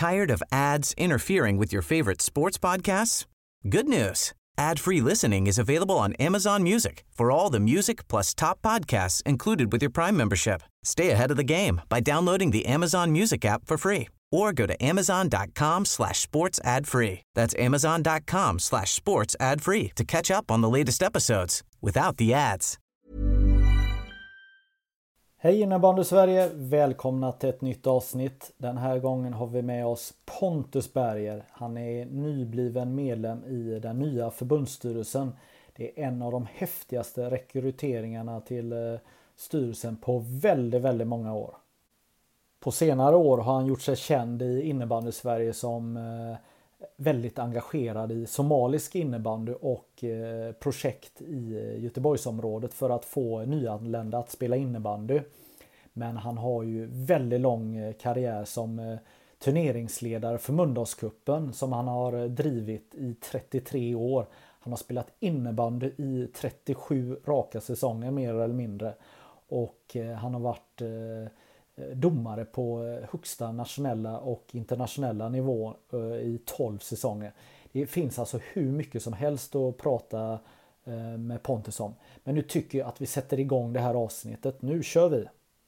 Tired of ads interfering with your favorite sports podcasts? Good news. Ad-free listening is available on Amazon Music for all the music plus top podcasts included with your Prime membership. Stay ahead of the game by downloading the Amazon Music app for free or go to amazon.com/sports ad free. That's amazon.com/sports ad free to catch up on the latest episodes without the ads. Hej innebandy Sverige, välkomna till ett nytt avsnitt. Den här gången har vi med oss Pontus Berger. Han är nybliven medlem i den nya förbundsstyrelsen. Det är en av de häftigaste rekryteringarna till styrelsen på väldigt många år. På senare år har han gjort sig känd i innebandy Sverige som väldigt engagerad i somalisk innebandy och projekt i Göteborgsområdet för att få nyanlända att spela innebandy. Men han har ju väldigt lång karriär som turneringsledare för Mölndalscupen som han har drivit i 33 år. Han har spelat innebandy i 37 raka säsonger mer eller mindre. Och han har varit domare på högsta nationella och internationella nivå i 12 säsonger. Det finns alltså hur mycket som helst att prata med Pontus om. Men nu tycker jag att vi sätter igång det här avsnittet. Nu kör vi!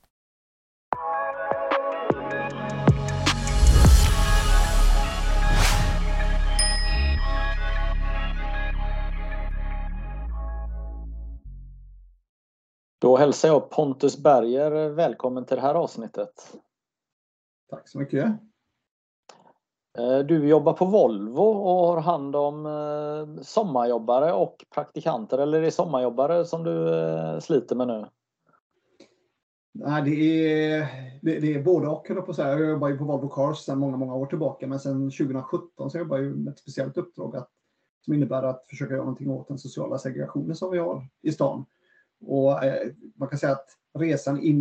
Då hälsar jag Pontus Berger välkommen till det här avsnittet. Tack så mycket. Du jobbar på Volvo och har hand om sommarjobbare och praktikanter. Eller är det sommarjobbare som du sliter med nu? Nej, det är både och. Jag jobbar ju på Volvo Cars sedan många år tillbaka. Men sedan 2017 så jobbar jag med ett speciellt uppdrag som innebär att försöka göra någonting åt den sociala segregationen som vi har i stan. Och man kan säga att resan in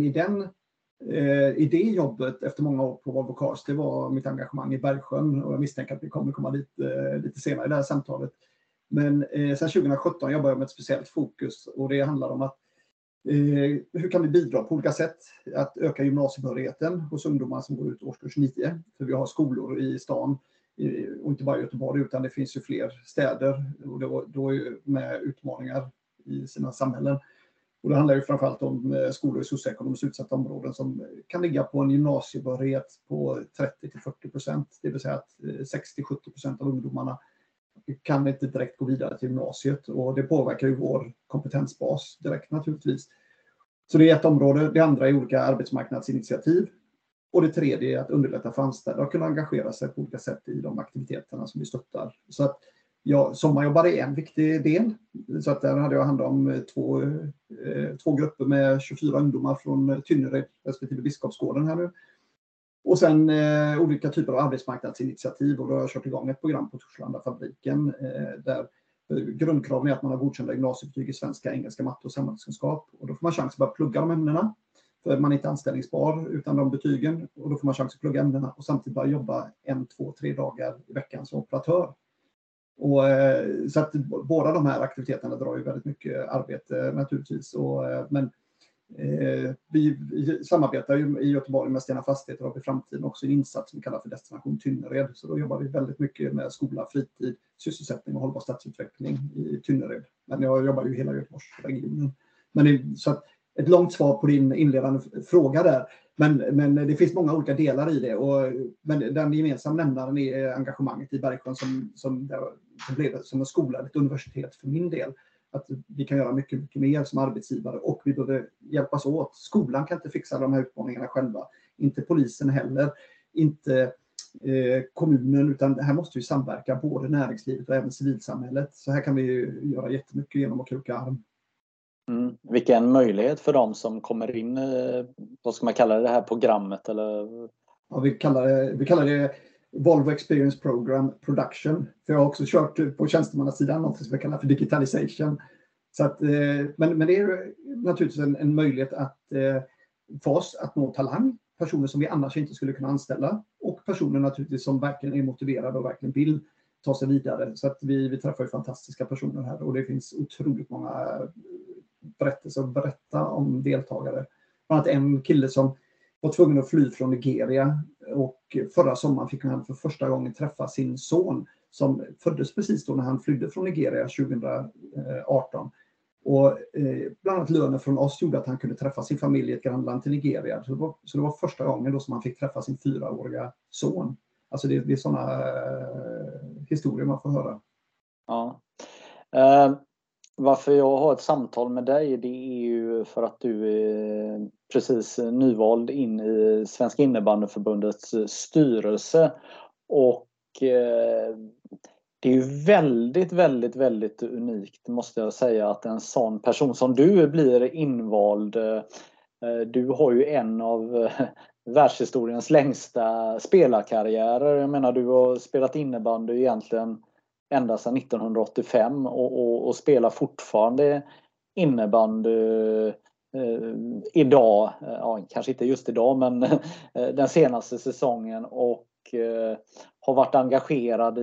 i det jobbet efter många år på Volvo Cars, det var mitt engagemang i Bergsjön, och jag misstänker att vi kommer komma lite senare i det här samtalet. Men sedan 2017 jobbar jag med ett speciellt fokus, och det handlar om att hur kan vi bidra på olika sätt att öka gymnasiebehörigheten hos ungdomar som går ut årskurs 9. För vi har skolor i stan, och inte bara i Göteborg utan det finns ju fler städer och då är med utmaningar i sina samhällen. Och det handlar ju framförallt om skolor i socioekonomiskt utsatta områden som kan ligga på en gymnasiebehörighet på 30-40%. Det vill säga att 60-70% av ungdomarna kan inte direkt gå vidare till gymnasiet. Och det påverkar ju vår kompetensbas direkt naturligtvis. Så det är ett område. Det andra är olika arbetsmarknadsinitiativ. Och det tredje är att underlätta för anställda att kunna engagera sig på olika sätt i de aktiviteterna som vi stöttar. Så att sommarjobbare är en viktig del. Så att där hade jag hand om två grupper med 24 ungdomar från Tynnered respektive Biskopsgården här nu. Och sen olika typer av arbetsmarknadsinitiativ, och då har jag kört igång ett program på Torslandafabriken där grundkraven är att man har godkända gymnasiebetyg i svenska, engelska, matte och samhällskunskap. Och då får man chans att börja plugga de ämnena. För man är inte anställningsbar utan de betygen, och då får man chans att plugga ämnena och samtidigt börja jobba 1, 2, 3 dagar i veckan som operatör. Och, så att båda de här aktiviteterna drar ju väldigt mycket arbete naturligtvis. Men vi samarbetar ju i Göteborg med Stena Fastigheter och i framtiden också en insats som vi kallar för Destination Tynnered. Så då jobbar vi väldigt mycket med skola, fritid, sysselsättning och hållbar stadsutveckling i Tynnered. Men jag jobbar ju i hela Göteborgsregionen. Så att ett långt svar på din inledande fråga där. Men det finns många olika delar i det. Men den gemensamma nämnaren är engagemanget i Bergsjön som blev som en skola, ett universitet för min del. Att vi kan göra mycket mer som arbetsgivare, och vi behöver hjälpas åt. Skolan kan inte fixa de här utmaningarna själva. Inte polisen heller. Inte kommunen, utan här måste vi samverka, både näringslivet och även civilsamhället. Så här kan vi göra jättemycket genom att kroka arm. Vilken möjlighet för dem som kommer in, vad ska man kalla det här programmet? Eller? Ja, vi kallar det Volvo Experience Program Production. För jag har också kört på tjänstemannasidan något som vi kallar för digitalization. Så att, men det är naturligtvis en möjlighet för oss att nå talang. Personer som vi annars inte skulle kunna anställa. Och personer naturligtvis som verkligen är motiverade och verkligen vill ta sig vidare. Så att vi träffar ju fantastiska personer här. Och det finns otroligt många berättelser att berätta om deltagare. Bland annat en kille som var tvungen att fly från Nigeria. Och förra sommaren fick han för första gången träffa sin son som föddes precis då när han flydde från Nigeria 2018. Och bland annat lönen från oss gjorde att han kunde träffa sin familj i ett grannland till Nigeria. Så det var första gången då som han fick träffa sin 4-åriga son. Alltså det är sådana historier man får höra. Ja. Varför jag har ett samtal med dig, det är ju för att du är precis nyvald in i Svenska innebandyförbundets styrelse. Och det är ju väldigt, väldigt, väldigt unikt, måste jag säga, att en sån person som du blir invald. Du har ju en av världshistoriens längsta spelarkarriärer. Jag menar, du har spelat innebandy egentligen ända sedan 1985 och spelar fortfarande innebandy idag. Ja, kanske inte just idag, men den senaste säsongen, och har varit engagerad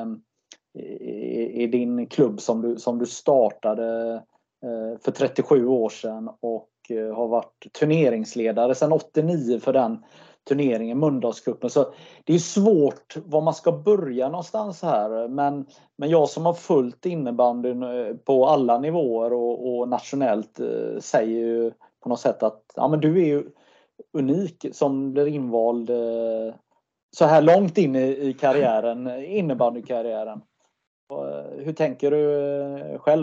i din klubb som du startade för 37 år sedan, och har varit turneringsledare sedan 89 för den turneringen, Mölndalscupen. Så det är svårt var man ska börja någonstans här, men jag som har följt innebandyn på alla nivåer och nationellt säger ju på något sätt att ja, men du är ju unik som blir invald så här långt in i karriären, innebandykarriären. Hur tänker du själv?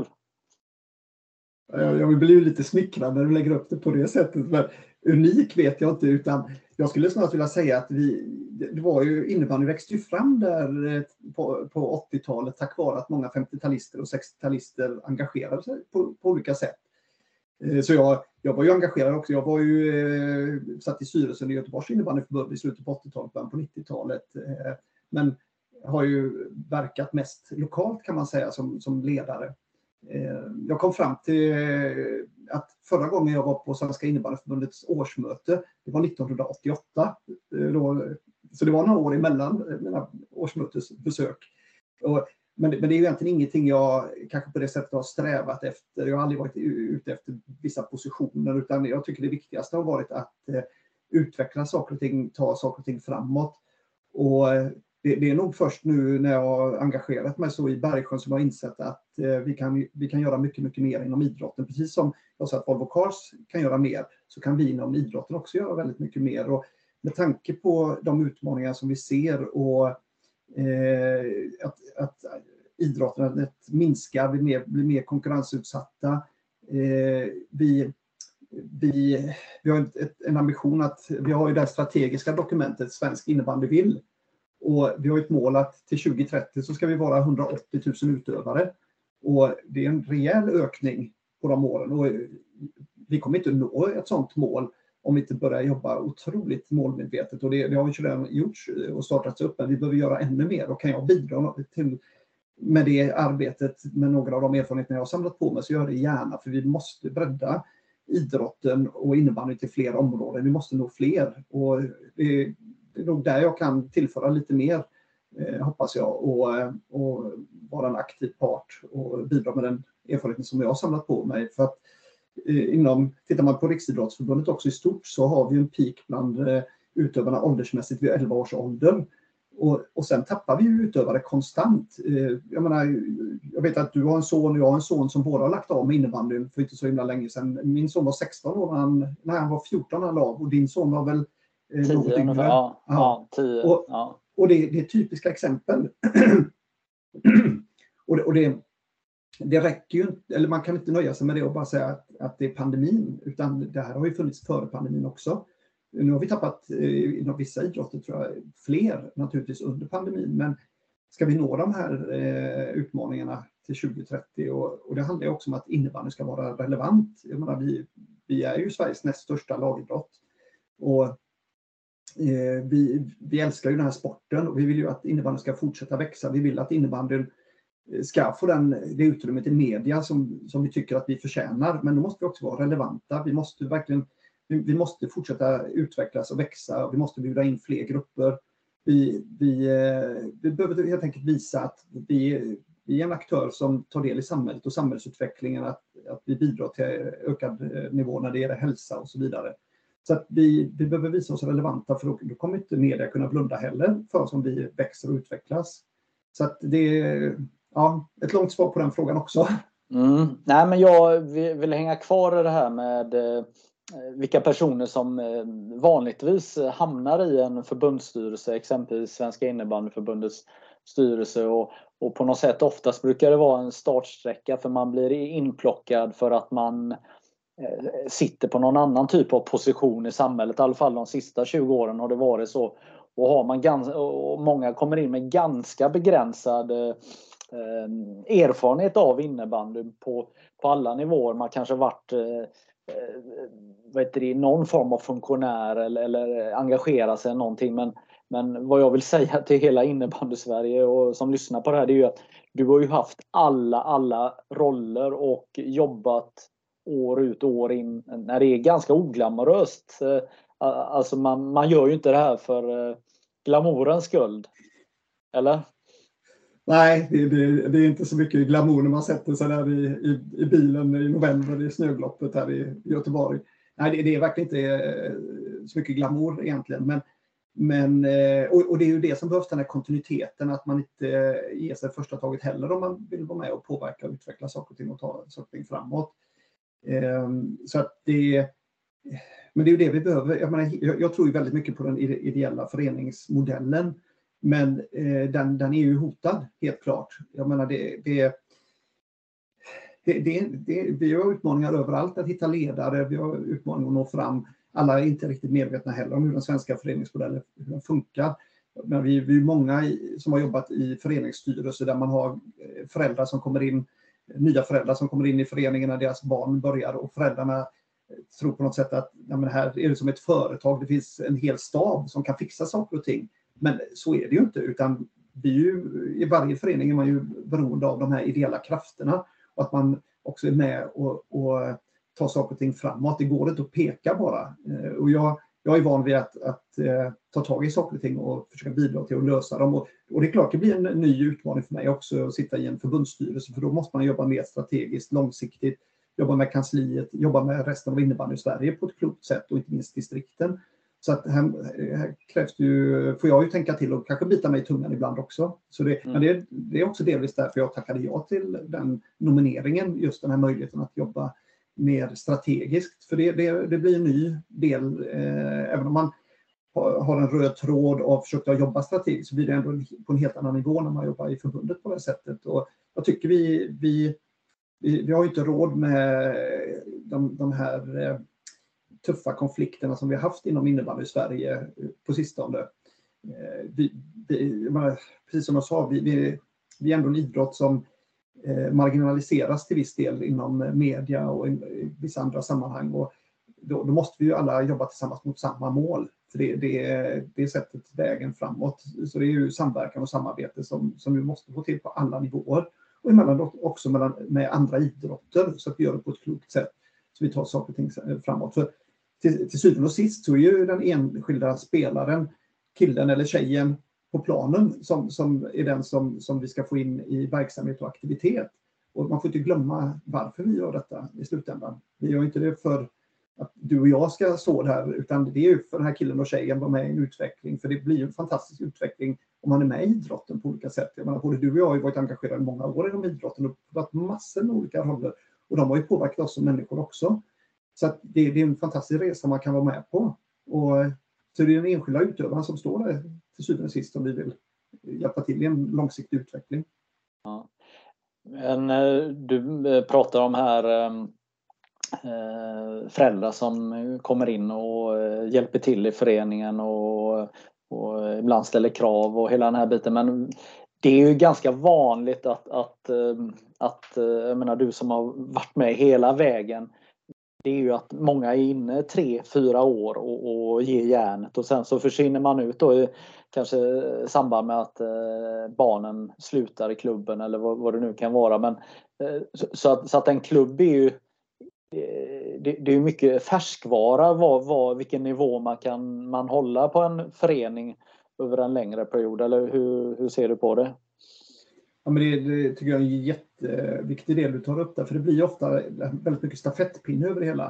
Jag blir ju lite smickrad när du lägger upp det på det sättet. Men unik vet jag inte, utan jag skulle snarare vilja säga att det var ju, innebandy växte ju fram där på 80-talet tack vare att många 50-talister och 60-talister engagerade sig på olika sätt. Så jag var ju engagerad också. Jag var ju satt i styrelsen i Göteborgs innebandyförbund i slutet på 80-talet, början på 90-talet. Men har ju verkat mest lokalt, kan man säga, som ledare. Jag kom fram till att förra gången jag var på Svenska innebandyförbundets årsmöte, det var 1988. Så det var några år emellan mina årsmötesbesök. Men det är ju egentligen ingenting jag kanske på det sättet har strävat efter. Jag har aldrig varit ute efter vissa positioner, utan jag tycker det viktigaste har varit att utveckla saker och ting, ta saker och ting framåt. Och det är nog först nu när jag har engagerat mig så i Bergsjön som jag har insett att vi kan göra mycket, mycket mer inom idrotten. Precis som jag sa att Volvo Cars kan göra mer, så kan vi inom idrotten också göra väldigt mycket mer. Och med tanke på de utmaningar som vi ser och att idrotten minskar, blir mer konkurrensutsatta. Vi har en ambition att vi har ju det strategiska dokumentet Svensk innebandy vill. Och vi har ett mål att till 2030 så ska vi vara 180 000 utövare. Och det är en rejäl ökning på de åren. Och vi kommer inte nå ett sådant mål om vi inte börjar jobba otroligt målmedvetet. Och det har vi redan gjort och startats upp. Men vi behöver göra ännu mer. Och kan jag bidra till med det arbetet med några av de erfarenheter jag har samlat på mig, så gör det gärna. För vi måste bredda idrotten och innebandy till fler områden. Vi måste nå fler. Och det är nog där jag kan tillföra lite mer, hoppas jag, och vara en aktiv part och bidra med den erfarenheten som jag har samlat på mig. För att tittar man på Riksidrottsförbundet också i stort, så har vi en peak bland utövarna åldersmässigt vid 11 års ålder. Och sen tappar vi ju utövare konstant. Jag vet att du har en son och jag har en son som båda har lagt av med innebandyn för inte så himla länge sedan. Min son var 16 år när han var 14 när han la av, och din son var väl 10 ungefär. Ja, 10. Och det är typiska exempel. och det räcker ju inte, eller man kan inte nöja sig med det och bara säga att det är pandemin, utan det här har ju funnits före pandemin också. Nu har vi tappat inom vissa idrotter, tror jag, fler naturligtvis under pandemin, men ska vi nå de här utmaningarna till 2030, och det handlar ju också om att innebandy ska vara relevant. Jag menar, vi är ju Sveriges näst största lagidrott, och vi älskar ju den här sporten, och vi vill ju att innebandy ska fortsätta växa. Vi vill att innebandyn ska få det utrymmet i media som vi tycker att vi förtjänar, men då måste vi också vara relevanta. Vi måste fortsätta utvecklas och växa, och vi måste bjuda in fler grupper. Vi behöver helt enkelt visa att vi är en aktör som tar del i samhället och samhällsutvecklingen, att vi bidrar till ökad nivå när det gäller hälsa och så vidare. Så att vi behöver visa oss relevanta, för då kommer inte media kunna blunda heller för oss om vi växer och utvecklas. Så att det är ett långt svar på den frågan också. Nej, men jag vill hänga kvar i det här med vilka personer som vanligtvis hamnar i en förbundsstyrelse, exempelvis Svenska innebandyförbundets styrelse, och på något sätt oftast brukar det vara en startsträcka, för man blir inplockad för att man sitter på någon annan typ av position i samhället. I alla fall de sista 20 åren har det varit så. Och många kommer in med ganska begränsad erfarenhet av innebandy på alla nivåer. Man kanske varit någon form av funktionär eller engagera sig i någonting. Men vad jag vill säga till hela innebandy-Sverige och som lyssnar på det här, det är ju att du har ju haft alla roller och jobbat år ut och år in när det är ganska oglamoröst. Alltså man gör ju inte det här för glamourens skull. Eller? Nej, det är inte så mycket glamour när man sätter sig där i bilen i november i snögloppet här i Göteborg. Nej, det är verkligen inte så mycket glamour egentligen. Men det är ju det som behövs, den här kontinuiteten, att man inte ger sig första taget heller om man vill vara med och påverka och utveckla saker och ting och ta saker och ting framåt. Så att men det är ju det vi behöver. Jag tror ju väldigt mycket på den ideella föreningsmodellen, men den är ju hotad, helt klart. Jag menar vi har utmaningar överallt att hitta ledare, vi har utmaningar att nå fram. Alla är inte riktigt medvetna heller om hur den svenska föreningsmodellen hur den funkar. Men vi är många som har jobbat i föreningsstyrelser där man har föräldrar som kommer in, nya föräldrar som kommer in i föreningen när deras barn börjar, och föräldrarna tror på något sätt att här är det som ett företag, det finns en hel stab som kan fixa saker och ting. Men så är det ju inte, utan i varje förening är man ju beroende av de här ideella krafterna, och att man också är med och tar saker och ting framåt. Det går inte att peka bara. Och jag är van vid att ta tag i saker och ting och försöka bidra till att lösa dem. Och det är klart, det blir en ny utmaning för mig också att sitta i en förbundsstyrelse, för då måste man jobba mer strategiskt, långsiktigt, jobba med kansliet, jobba med resten av innebandy i Sverige på ett klokt sätt, och inte minst distrikten. Så att här krävs det ju, får jag ju tänka till och kanske bita mig i tungan ibland också. Så men det är också delvis därför jag tackade ja till den nomineringen, just den här möjligheten att jobba mer strategiskt. För det blir en ny del, även om man har en röd tråd och försökt att jobba strategiskt, så blir det ändå på en helt annan nivå när man jobbar i förbundet på det sättet. Och jag tycker vi har ju inte råd med de här tuffa konflikterna som vi har haft inom innebandy i Sverige på sistone. Precis som jag sa, vi är ändå en idrott som marginaliseras till viss del inom media och i vissa andra sammanhang. Och då måste vi ju alla jobba tillsammans mot samma mål. För det är sättet vägen framåt. Så det är ju samverkan och samarbete som vi måste få till på alla nivåer. Och emellanåt också med andra idrotter, så att vi gör det på ett klokt sätt. Så vi tar saker och ting framåt. För till syvende och sist så är ju den enskilda spelaren, killen eller tjejen på planen, som är den som vi ska få in i verksamhet och aktivitet. Och man får inte glömma varför vi gör detta i slutändan. Vi gör inte det för att du och jag ska stå där, utan det är ju för den här killen och tjejen vara med i en utveckling. För det blir ju en fantastisk utveckling om man är med i idrotten på olika sätt. Jag menar, både du och jag har ju varit engagerade i många år inom idrotten och varit massor med olika roller. Och de har ju påverkat oss som människor också. Så att det är en fantastisk resa man kan vara med på. Och så är det den enskilda utövaren som står där till syvende och sist, om vi vill hjälpa till i en långsiktig utveckling. Ja. Men du pratar om här föräldrar som kommer in och hjälper till i föreningen och ibland ställer krav och hela den här biten. Men det är ju ganska vanligt att jag menar, du som har varit med hela vägen, det är ju att många är inne 3-4 år och ger järnet, och sen så försvinner man ut då, kanske i samband med att barnen slutar i klubben eller vad det nu kan vara. Men så att en klubb är ju det är mycket färskvara, vilken nivå man hålla på en förening över en längre period, eller hur ser du på det? Ja, men det tycker jag är en jätteviktig del du tar upp där, för det blir ofta väldigt mycket stafettpinne över det hela.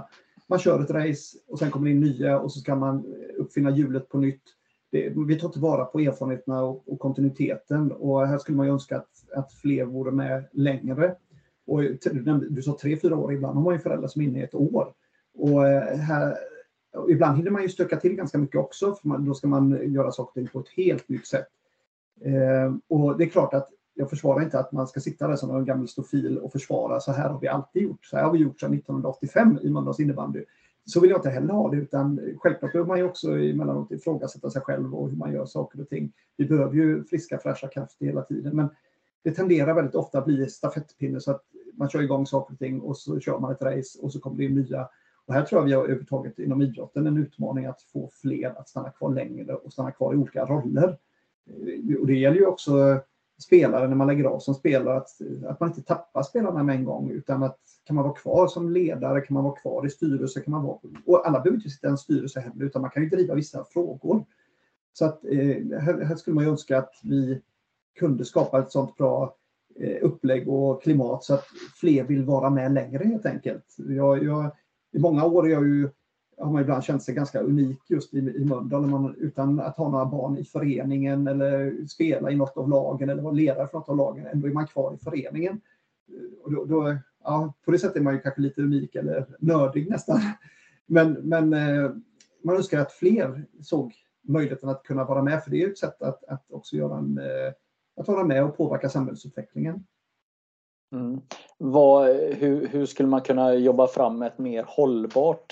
man kör ett race och sen kommer det in nya och så ska man uppfinna hjulet på nytt. Vi tar tillvara på erfarenheterna och kontinuiteten, och här skulle man ju önska att fler vore med längre. Och du sa 3-4 år, ibland har man ju föräldrar som är inne i ett år. Och ibland hinner man ju stöka till ganska mycket också, för då ska man göra saker på ett helt nytt sätt. Och det är klart att jag försvarar inte att man ska sitta där som en gammal stofil och försvara, så här har vi alltid gjort. Så här har vi gjort sedan 1985 i Mölndals innebandy. Så vill jag inte heller ha det, utan självklart behöver man ju också emellanåt ifrågasätta sig själv och hur man gör saker och ting. Vi behöver ju friska, fräscha krafter hela tiden, men det tenderar väldigt ofta att bli stafettpinne, så att man kör igång saker och ting och så kör man ett race och så kommer det nya. Och här tror jag vi har övertaget inom idrotten en utmaning att få fler att stanna kvar längre och stanna kvar i olika roller. Och det gäller ju också spelare när man lägger av som spelare, att man inte tappar spelarna med en gång, utan att kan man vara kvar som ledare, kan man vara kvar i styrelse, kan man vara, och alla behöver inte sitta i en styrelse heller, utan man kan ju driva vissa frågor. Så att här skulle man ju önska att vi kunde skapa ett sånt bra upplägg och klimat så att fler vill vara med längre helt enkelt. I många år har man ibland känt sig ganska unik just i Mölndal, utan att ha några barn i föreningen eller spela i något av lagen eller vara ledare för något av lagen, ändå är man kvar i föreningen. Och då, på det sättet är man ju kanske lite unik eller nördig nästan. Men man önskar att fler såg möjligheten att kunna vara med, för det är ett sätt att också göra att vara med och påverka samhällsutvecklingen. Mm. Hur skulle man kunna jobba fram ett mer hållbart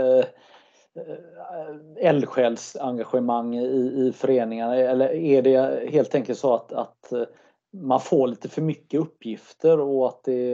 eldsjälsengagemang i föreningarna? Eller är det helt enkelt så att man får lite för mycket uppgifter och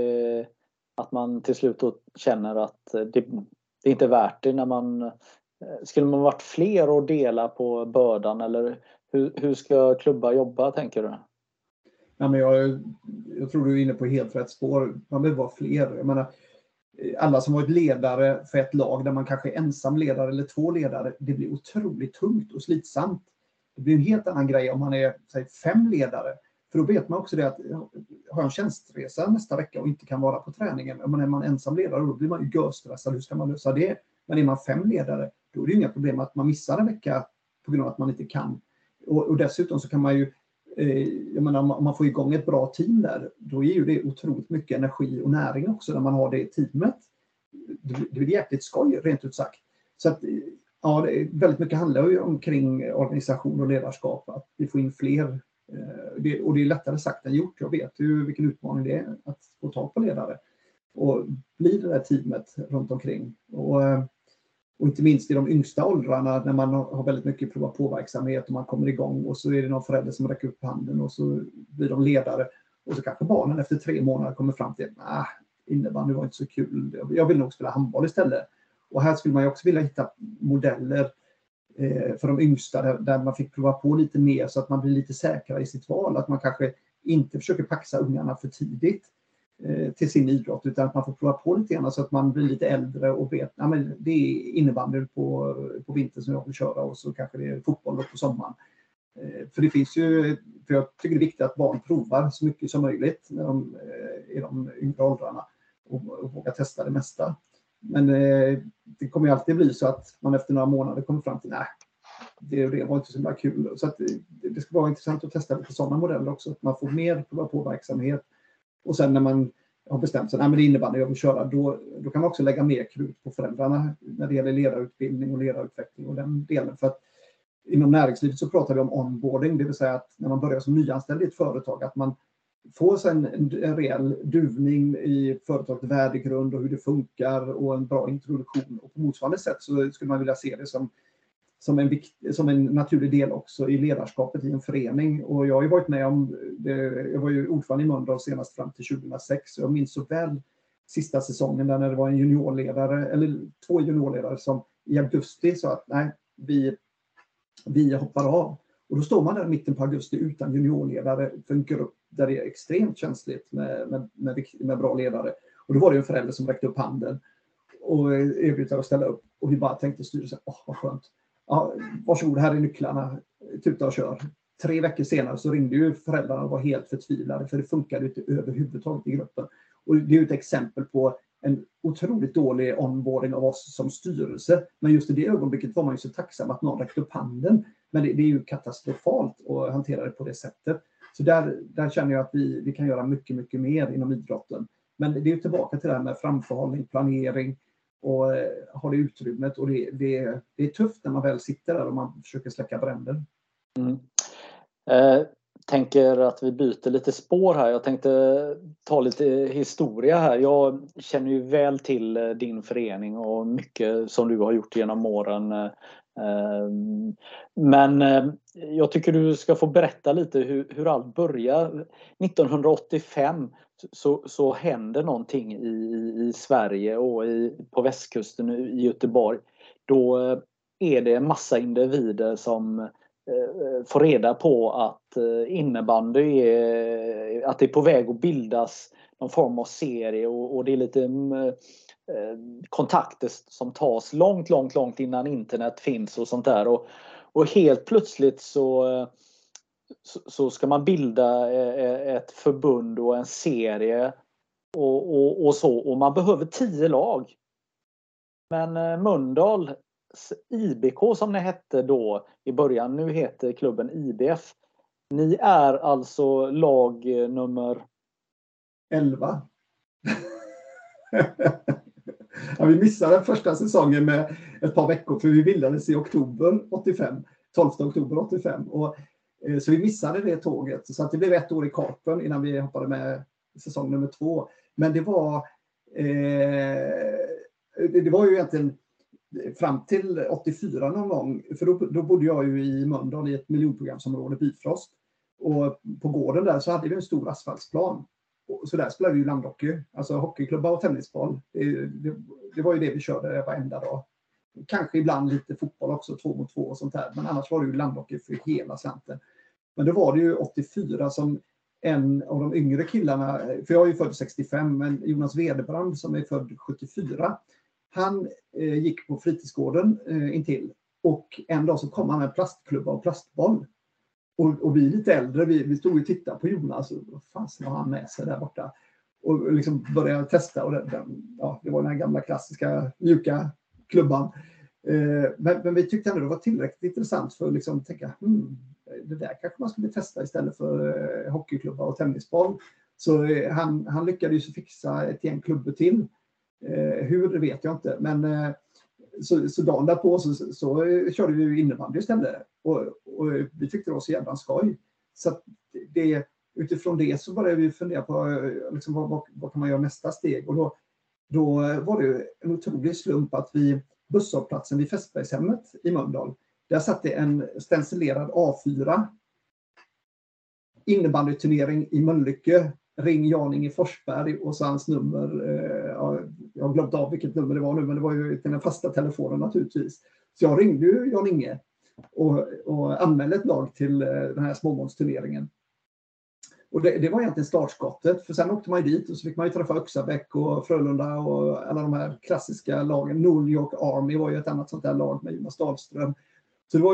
att man till slut då känner att det inte är värt det? Skulle man varit fler och dela på bördan, eller hur ska klubbar jobba, tänker du? Ja, men jag tror du är inne på helt rätt spår. Man behöver vara fler. Jag menar, alla som varit ledare för ett lag där man kanske är ensam ledare eller 2 ledare, det blir otroligt tungt och slitsamt. Det blir en helt annan grej om man är 5 ledare. För då vet man också det att har en tjänstresa nästa vecka och inte kan vara på träningen. Om man är ensam ledare, då blir man ju görstressad. Hur ska man lösa det? Men är man 5 ledare, då är det inga problem att man missar en vecka på grund av att man inte kan. Och dessutom så kan man ju, jag menar, om man får igång ett bra team där, då är ju det otroligt mycket energi och näring också när man har det teamet. Det blir jäkligt skoj, rent ut sagt. Så att, ja, väldigt mycket handlar ju omkring organisation och ledarskap, att vi får in fler. Och det är lättare sagt än gjort. Jag vet ju vilken utmaning det är att få tag på ledare och bli det där teamet runt omkring. Och inte minst i de yngsta åldrarna när man har väldigt mycket prova på-verksamhet och man kommer igång och så är det någon förälder som räcker upp handen och så blir de ledare. Och så kanske barnen efter 3 månader kommer fram till att innebandy var inte så kul. Jag vill nog spela handboll istället. Och här skulle man ju också vilja hitta modeller för de yngsta där man fick prova på lite mer så att man blir lite säkrare i sitt val. Att man kanske inte försöker paxa ungarna för tidigt till sin idrott, utan att man får prova på lite grann så att man blir lite äldre och vet men det är innebandy på vintern som jag vill köra och så kanske det är fotboll på sommaren. För det finns ju, för jag tycker det är viktigt att barn provar så mycket som möjligt när de är i de yngre åldrarna och vågar testa det mesta. Men det kommer ju alltid bli så att man efter några månader kommer fram till det var inte så himla kul. Så att det ska vara intressant att testa lite sådana modeller också, att man får mer prova på verksamhet. Och sen när man har bestämt sig, men det innebär jag vill köra, då kan man också lägga mer krut på föräldrarna när det gäller ledarutbildning och ledarutveckling och den delen. För att inom näringslivet så pratar vi om onboarding, det vill säga att när man börjar som nyanställd i ett företag, att man får sen en rejäl duvning i företagets värdegrund och hur det funkar och en bra introduktion. Och på motsvarande sätt så skulle man vilja se det som en naturlig del också i ledarskapet i en förening. Och jag har ju varit med om det, jag var ju ordförande i Mölndal senast fram till 2006. Jag minns så väl sista säsongen där när det var en juniorledare, eller 2 juniorledare som i augusti sa att nej, vi hoppar av. Och då står man där i mitten på augusti utan juniorledare för en grupp där det är extremt känsligt med bra ledare. Och då var det en förälder som räckte upp handen och erbjöd att ställa upp. Och vi bara tänkte styrelsen, vad skönt. Ja, varsågod, här är nycklarna, tuta och kör. 3 veckor senare så ringde ju föräldrarna och var helt förtvivlade, för det funkade inte överhuvudtaget i gruppen. Och det är ju ett exempel på en otroligt dålig onboarding av oss som styrelse. Men just i det ögonblicket var man ju så tacksam att någon räckte upp handen. Men det är ju katastrofalt att hantera det på det sättet. Så där känner jag att vi kan göra mycket, mycket mer inom idrotten. Men det är ju tillbaka till det här med framförhållning, planering och ha det utrymmet. Och det är tufft när man väl sitter där och man försöker släcka bränder. Tänker att vi byter lite spår här. Jag tänkte ta lite historia här. Jag känner ju väl till din förening och mycket som du har gjort genom åren. Men jag tycker du ska få berätta lite hur allt börjar. 1985 så händer någonting i Sverige och på västkusten i Göteborg. Då är det en massa individer som får reda på att innebandy att det är på väg att bildas någon form av serie och det är lite kontakter som tas långt innan internet finns och sånt där. Och helt plötsligt så ska man bilda ett förbund och en serie och så. Och man behöver 10 lag. Men Mölndal IBK som det hette då i början, nu heter klubben IBF. Ni är alltså lag nummer 11. Ja, vi missade den första säsongen med ett par veckor för vi bildades i oktober 85, 12 oktober 85 och så vi missade det tåget så att det blev 1 år i Karpen innan vi hoppade med säsong nummer 2. Men det var ju egentligen fram till 84 någon gång, för då bodde jag ju i Mölndal i ett miljonprogramsområde, Bifrost. Och på gården där så hade vi en stor asfaltsplan. Så där spelade vi ju landhockey, alltså hockeyklubbar och tennisboll. Det var ju det vi körde varenda dag. Kanske ibland lite fotboll också, 2 mot 2 och sånt här. Men annars var det ju landhockey för hela slanten. Men då var det ju 84 som en av de yngre killarna, för jag är ju född 65, men Jonas Wederbrand som är född 74. Han gick på fritidsgården intill och en dag så kom han med plastklubba och plastboll. Och vi lite äldre, vi stod och tittade på Jonas och vad fan har han med sig där borta? Och liksom började testa och det var den här gamla klassiska mjuka klubban. Men vi tyckte ändå det var tillräckligt intressant för att liksom tänka, det där kanske man skulle testa istället för hockeyklubbar och tennisboll. Så han lyckades ju fixa ett gäng klubbor till. Hur det vet jag inte, men så dagen därpå så körde vi innebandy istället och vi tyckte det var så jävla skoj. Så att utifrån det så började vi fundera på liksom, vad kan man göra nästa steg, och då var det en otrolig slump att busshållplatsen vid Fästbergshemmet i Mölndal, där satt det en stencilerad A4 innebandyturnering i Mölnlycke. Ring Jan-Inge Forsberg och så hans nummer. Jag har glömt av vilket nummer det var nu, men det var ju till den fasta telefonen naturligtvis. Så jag ringde ju Jan-Inge och anmälde ett lag till den här småmålsturneringen. Och det var egentligen startskottet, för sen åkte man ju dit och så fick man ju träffa Öxabäck och Frölunda och alla de här klassiska lagen. New York Army var ju ett annat sånt där lag med Jonas Dahlström. Så det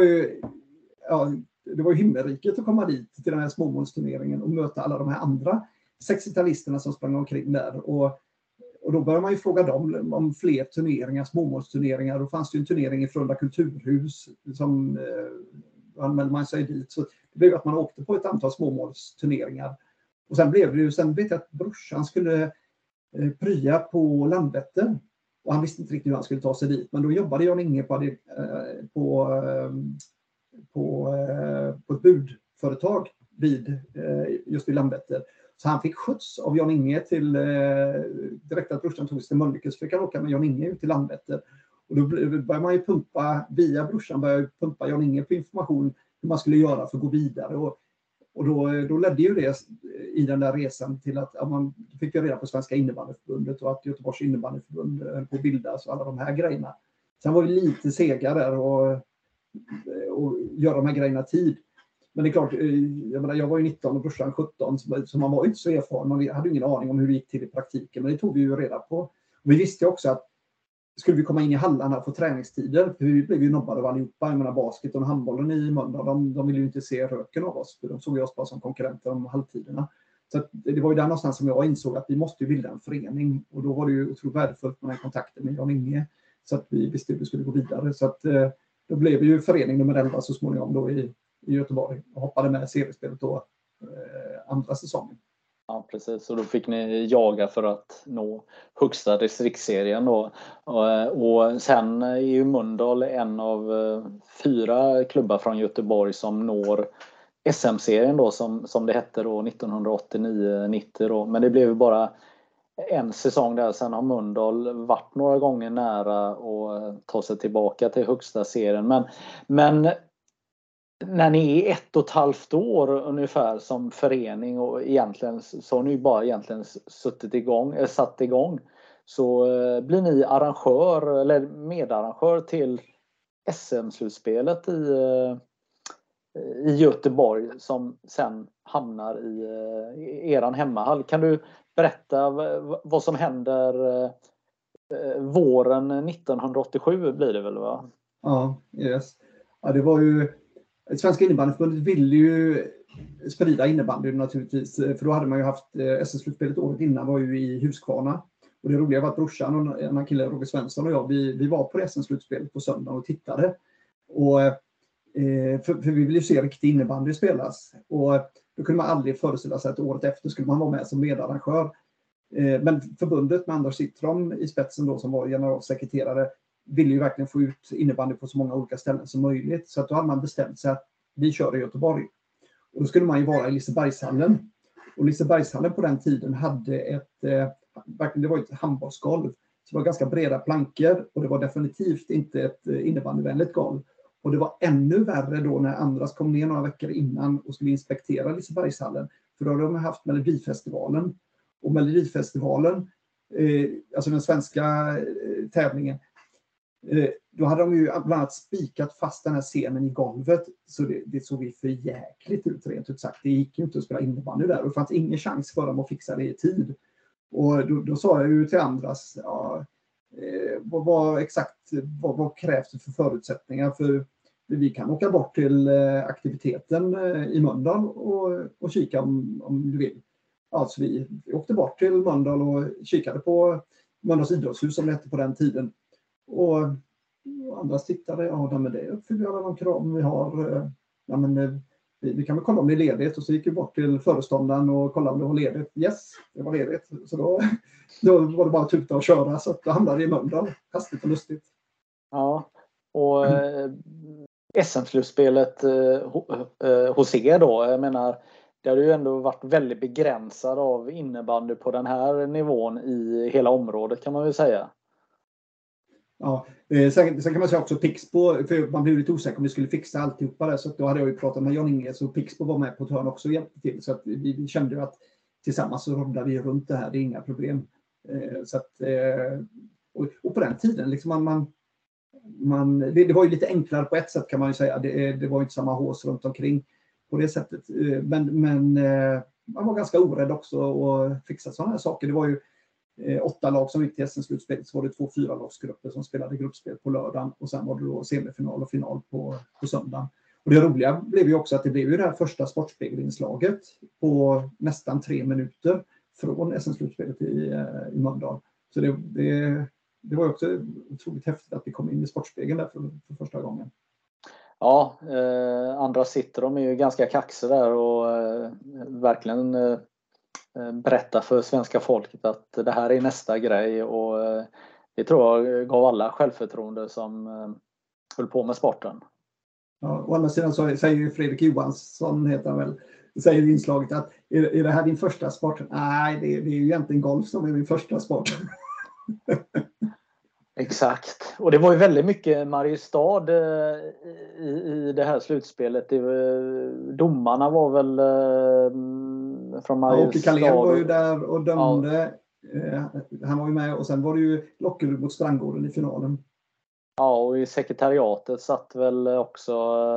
var ju himmelriket att komma dit till den här småmålsturneringen och möta alla de här andra 60-talisterna som sprang omkring där. Och då började man ju fråga dem om fler turneringar, småmålsturneringar. Då fanns det ju en turnering i Frölunda kulturhus som anmälde man sig dit. Så det blev att man åkte på ett antal småmålsturneringar. Och sen vet jag att brorsan skulle prya på Landvetter. Och han visste inte riktigt hur han skulle ta sig dit. Men då jobbade Jan-Inge på ett budföretag just vid Landvetter. Så han fick skjuts av Jan-Inge till direkt att brorsan tog sig till Mölnlycke, så fick han åka med Jan-Inge ut till Landvetter. Och då började man ju pumpa, via brorsan började pumpa Jan-Inge på information hur man skulle göra för att gå vidare. Och då ledde ju det i den där resan till att man fick reda på Svenska innebandyförbundet och att Göteborgs innebandyförbund höll på att bildas och alla de här grejerna. Sen var det lite segare där och göra de här grejerna tid. Men det är klart, jag var ju 19 och brorsan 17, så man var ju inte så erfaren. Man hade ju ingen aning om hur det gick till i praktiken, men det tog vi ju reda på. Och vi visste också att skulle vi komma in i hallarna på träningstider, för vi blev ju nobbade av allihopa. Jag menar, basket och handbollen i Mölndal, de ville ju inte se röken av oss, för de såg ju oss bara som konkurrenter om halvtiderna. Så att det var ju där någonstans som jag insåg att vi måste bilda en förening. Och då var det ju otroligt värdefullt med den kontakten med Jan Inge. Så att vi visste att vi skulle gå vidare. Så att då blev det ju förening nummer 11 så småningom då i Göteborg. Och hoppade med seriespelet då andra säsongen. Ja, precis. Och då fick ni jaga för att nå högsta distriktsserien då. Och sen är ju Mölndal en av 4 klubbar från Göteborg som når SM-serien då som det hette då 1989-90 då. Men det blev ju bara en säsong där. Sen har Mölndal varit några gånger nära att ta sig tillbaka till högsta serien. Men när ni är 1,5 år ungefär som förening och egentligen så har ni bara egentligen satt igång så blir ni arrangör eller medarrangör till SM-slutspelet i Göteborg som sen hamnar i eran hemmahall. Kan du berätta vad som händer våren 1987 blir det väl, va? Ja, yes. Ja, det var ju Svenska innebandyförbundet ville ju sprida innebandy naturligtvis. För då hade man ju haft SM-slutspelet året innan var ju i Huskvarna. Och det roliga var att brorsan och en annan kille, Roger Svensson och jag, vi var på SM-slutspelet på söndag och tittade. Och för vi ville ju se riktig innebandy spelas. Och då kunde man aldrig föreställa sig att året efter skulle man vara med som medarrangör. Men förbundet med Anders Sittrom i spetsen då som var generalsekreterare ville ju verkligen få ut innebandy på så många olika ställen som möjligt. Så att då hade man bestämt sig att vi kör i Göteborg. Och då skulle man ju vara i Lisebergshallen. Och Lisebergshallen på den tiden hade det var ett handbollsgolv. Så det var ganska breda plankor och det var definitivt inte ett innebandyvänligt golv. Och det var ännu värre då när Andras kom ner några veckor innan och skulle inspektera Lisebergshallen. För då hade de haft Melodifestivalen. Och Melodifestivalen, alltså den svenska tävlingen, då hade de ju bland annat spikat fast den här scenen i golvet. Så det såg vi för jäkligt ut rent ut sagt. Det gick ju inte att spela innebandy där. Och det fanns ingen chans för dem att fixa det i tid. Och då sa jag ju till Andras, vad krävs det för förutsättningar? För vi kan åka bort till aktiviteten i Mölndal och kika om du vill. Alltså vi åkte bort till Mölndal och kikade på Mölndals idrottshus som det hette på den tiden. Och andra tittade, men det uppfyller alla de krav vi har. Vi kan väl kolla om det är ledigt. Och så gick vi bort till föreståndaren och kollade om det var ledigt. Yes, det var ledigt. Så då var det bara att tuta och köra. Så då hamnade vi i Mölndal. Hastigt och lustigt. Ja, och SM-slutspelet hos er då, jag menar, det har ju ändå varit väldigt begränsad av innebandy på den här nivån i hela området kan man väl säga. Ja, sen kan man säga också Pixbo, för man blev lite osäker om vi skulle fixa alltihopa där, så då hade jag ju pratat med Jan Inge, så Pixbo var med på ett hörn också och hjälpte till, så att vi kände ju att tillsammans så roddade vi runt det här, det är inga problem. Så att, och på den tiden liksom det var ju lite enklare på ett sätt kan man ju säga, det var ju inte samma hås runt omkring på det sättet, men man var ganska orädd också och fixa sådana här saker. Det var ju 8 lag som gick till SM-slutspelet, så var det 2 4-lagsgrupper som spelade gruppspel på lördagen och sen var det då semifinal och final på söndagen. Och det roliga blev ju också att det blev ju det här första sportspeglinslaget på nästan 3 minuter från SM-slutspelet i Mölndal. Så det var också otroligt häftigt att vi kom in i Sportspegeln där för första gången. Ja, andra sitter de är ju ganska kaxiga där och verkligen berätta för svenska folket att det här är nästa grej, och det tror jag gav alla självförtroende som höll på med sporten. Ja, å andra sidan så säger ju Fredrik Johansson, heter han väl, säger i inslaget att är det här din första sport? Nej, det är ju egentligen golf som är min första sport. Exakt. Och det var ju väldigt mycket Mariestad i det här slutspelet. Domarna var väl från Mariestad. Åke Kalén var ju där och dömde. Ja. Han var ju med, och sen var det ju Lockerud mot Strandgården i finalen. Ja, och i sekretariatet satt väl också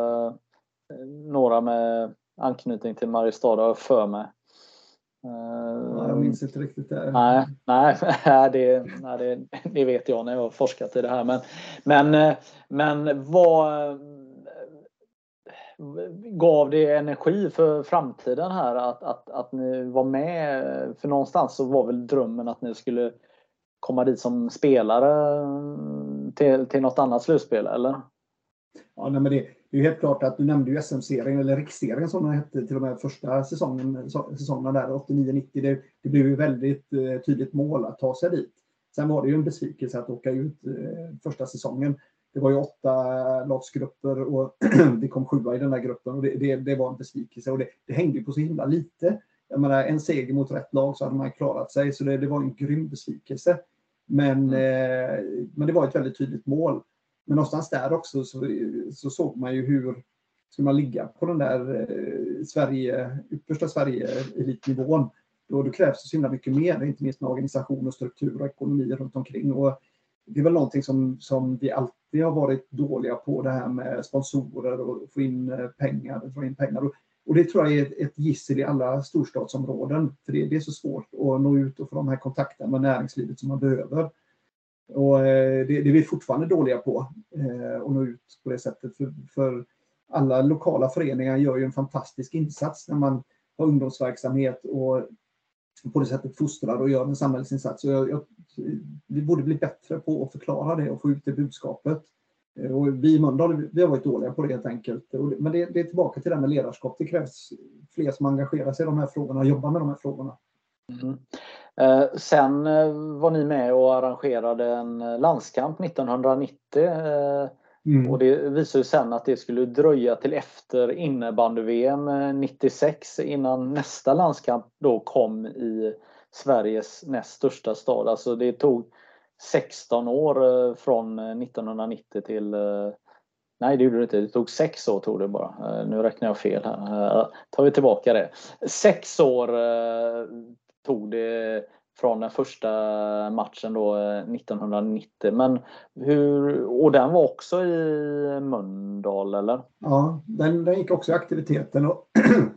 några med anknytning till Mariestad för mig. Jag minns inte riktigt det. Nej, det vet jag när jag har forskat i det här. Men gav det energi för framtiden här att ni var med? För någonstans så var väl drömmen att ni skulle komma dit som spelare till något annat slutspel, eller? Ja, nej, men det är ju helt klart att du nämnde ju SM-serien eller riksserien som den hette till och med första säsongen där 89-90. Det blev ju väldigt tydligt mål att ta sig dit. Sen var det ju en besvikelse att åka ut första säsongen. Det var ju 8 lagsgrupper och vi kom 7 i den här gruppen och det var en besvikelse och det hängde ju på så himla lite. Jag menar, en seger mot rätt lag så hade man klarat sig, så det var en grym besvikelse. Men det var ett väldigt tydligt mål. Men någonstans där också så såg man ju hur ska man ligga på den där yppersta Sverige-elitnivån. Då krävs det så himla mycket mer, inte minst med organisation och struktur och ekonomi runt omkring. Och det är väl någonting som vi alltid har varit dåliga på, det här med sponsorer och få in pengar. Och det tror jag är ett gissel i alla storstadsområden. För det är så svårt att nå ut och få de här kontakterna med näringslivet som man behöver. Och det är vi fortfarande dåliga på att nå ut på det sättet. För alla lokala föreningar gör ju en fantastisk insats när man har ungdomsverksamhet och på det sättet fostrar och gör en samhällsinsats. Så vi borde bli bättre på att förklara det och få ut det budskapet. Och vi i Mölndal, vi har varit dåliga på det helt enkelt. Men det är tillbaka till det med ledarskap. Det krävs fler som engagerar sig i de här frågorna och jobbar med de här frågorna. Mm. Sen var ni med och arrangerade en landskamp 1990. Och det visade sig sen att det skulle dröja till efter innebandy-VM 96 innan nästa landskamp då kom i Sveriges näst största stad. Alltså det tog 16 år från 1990 till... Nej, det gjorde det inte. Det tog 6 år tog det bara. Nu räknar jag fel här. Tar vi tillbaka det. 6 år tog det från den första matchen då 1990. Men och den var också i Mölndal, eller? Ja, den gick också i aktiviteten. Och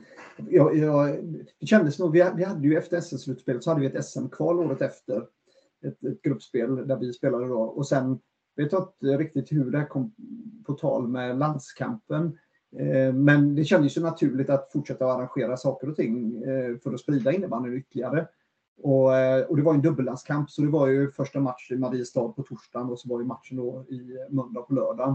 det kändes nog, vi hade ju efter SM-slutspelet så hade vi ett SM-kval året efter. Ett gruppspel där vi spelade då. Och sen vet jag inte riktigt hur det kom på tal med landskampen. Men det kändes ju naturligt att fortsätta arrangera saker och ting för att sprida innebandyn ytterligare. Och det var en dubbellandskamp, så det var ju första match i Mariestad på torsdagen och så var ju matchen då i Mölndal på lördagen.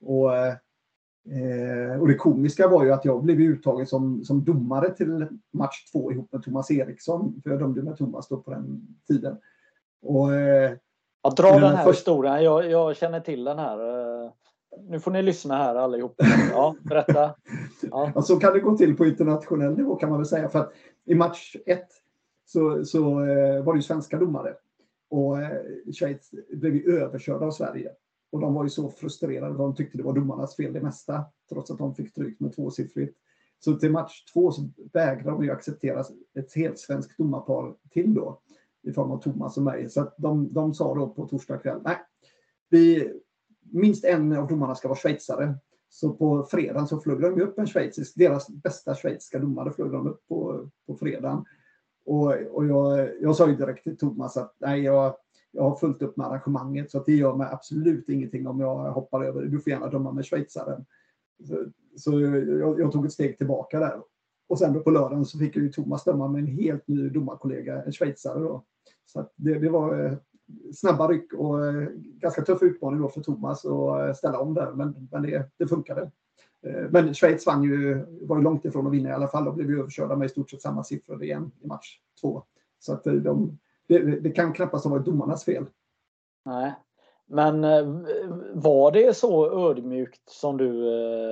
Och det komiska var ju att jag blev uttagen som domare till match 2 ihop med Thomas Eriksson, för jag dömde med Thomas då på den tiden. Jag drar den här historien, jag känner till den här. Nu får ni lyssna här allihop. Ja, berätta. Ja. Ja, så kan det gå till på internationell nivå kan man väl säga, för att i match 1 så var det ju svenska domare och Schweiz blev ju överkörda av Sverige och de var ju så frustrerade, de tyckte det var domarnas fel det mesta trots att de fick drygt med 2-siffrigt. Så till match 2 så vägrade de ju acceptera ett helt svenskt domarpar till då i form av Thomas och mig, så att de sa då på torsdag kväll, nej, minst en av domarna ska vara schweizare. Så på fredagen så flög de upp en schweizisk, deras bästa schweiziska domare flög de upp på fredagen. Och jag sa ju direkt till Thomas att nej, jag har fullt upp med arrangemanget, så att det gör mig absolut ingenting om jag hoppar över. Du får gärna döma med schweizaren. Så jag tog ett steg tillbaka där. Och sen då på lördagen så fick ju Thomas döma med en helt ny domarkollega, en schweizare då. Så att det var snabba ryck och ganska tuff utmaning då för Thomas att ställa om där, men det funkade. Men Schweiz var ju långt ifrån att vinna i alla fall. De blev ju överkörda med i stort sett samma siffror igen i match 2. Så att det kan knappast ha varit domarnas fel. Nej, men var det så ödmjukt som du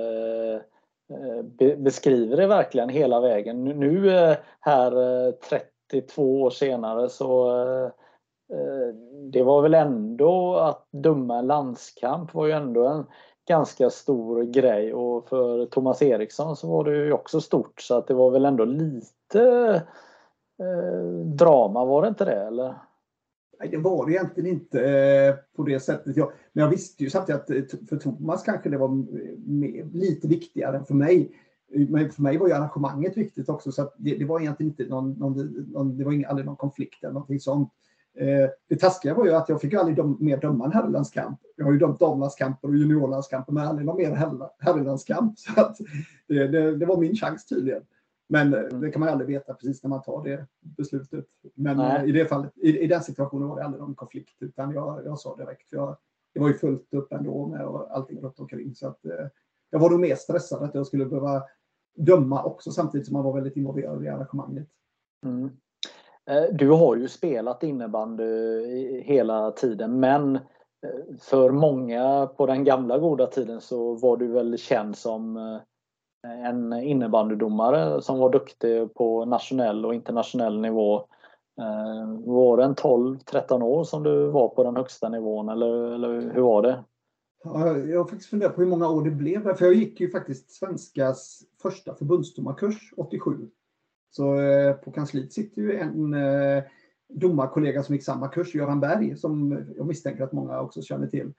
beskriver det verkligen hela vägen? Nu här 32 år senare så det var väl ändå att döma en landskamp var ju ändå en ganska stor grej, och för Thomas Eriksson så var det ju också stort, så att det var väl ändå lite drama, var det inte det, eller? Nej, det var det egentligen inte på det sättet. Men jag visste ju samtidigt att för Thomas kanske det var lite viktigare än för mig. Men för mig var ju arrangemanget viktigt också, så att det var egentligen inte det var aldrig någon konflikt eller någonting sånt. Det taskiga var ju att jag fick ju aldrig mer döma en herrlandskamp. Jag har ju dömt damlandskamper och juniorlandskamper, men aldrig någon mer herrlandskamp. Så att det var min chans tydligen. Men det kan man ju aldrig veta precis när man tar det beslutet. Men i det fallet, i den situationen var det aldrig någon konflikt, utan jag sa direkt. Det var ju fullt upp ändå med och allting runt omkring. Så att jag var nog mer stressad att jag skulle behöva döma också, samtidigt som man var väldigt involverad i arrangemanget. Mm. Du har ju spelat innebandy hela tiden, men för många på den gamla goda tiden så var du väl känd som en innebandydomare som var duktig på nationell och internationell nivå. Var det en 12-13 år som du var på den högsta nivån, eller hur var det? Ja, jag har faktiskt funderat på hur många år det blev. För jag gick ju faktiskt Svenskas första förbundsdomarkurs 87. Så på kansliet sitter ju en domarkollega som gick samma kurs, Göran Berg, som jag misstänker att många också känner till.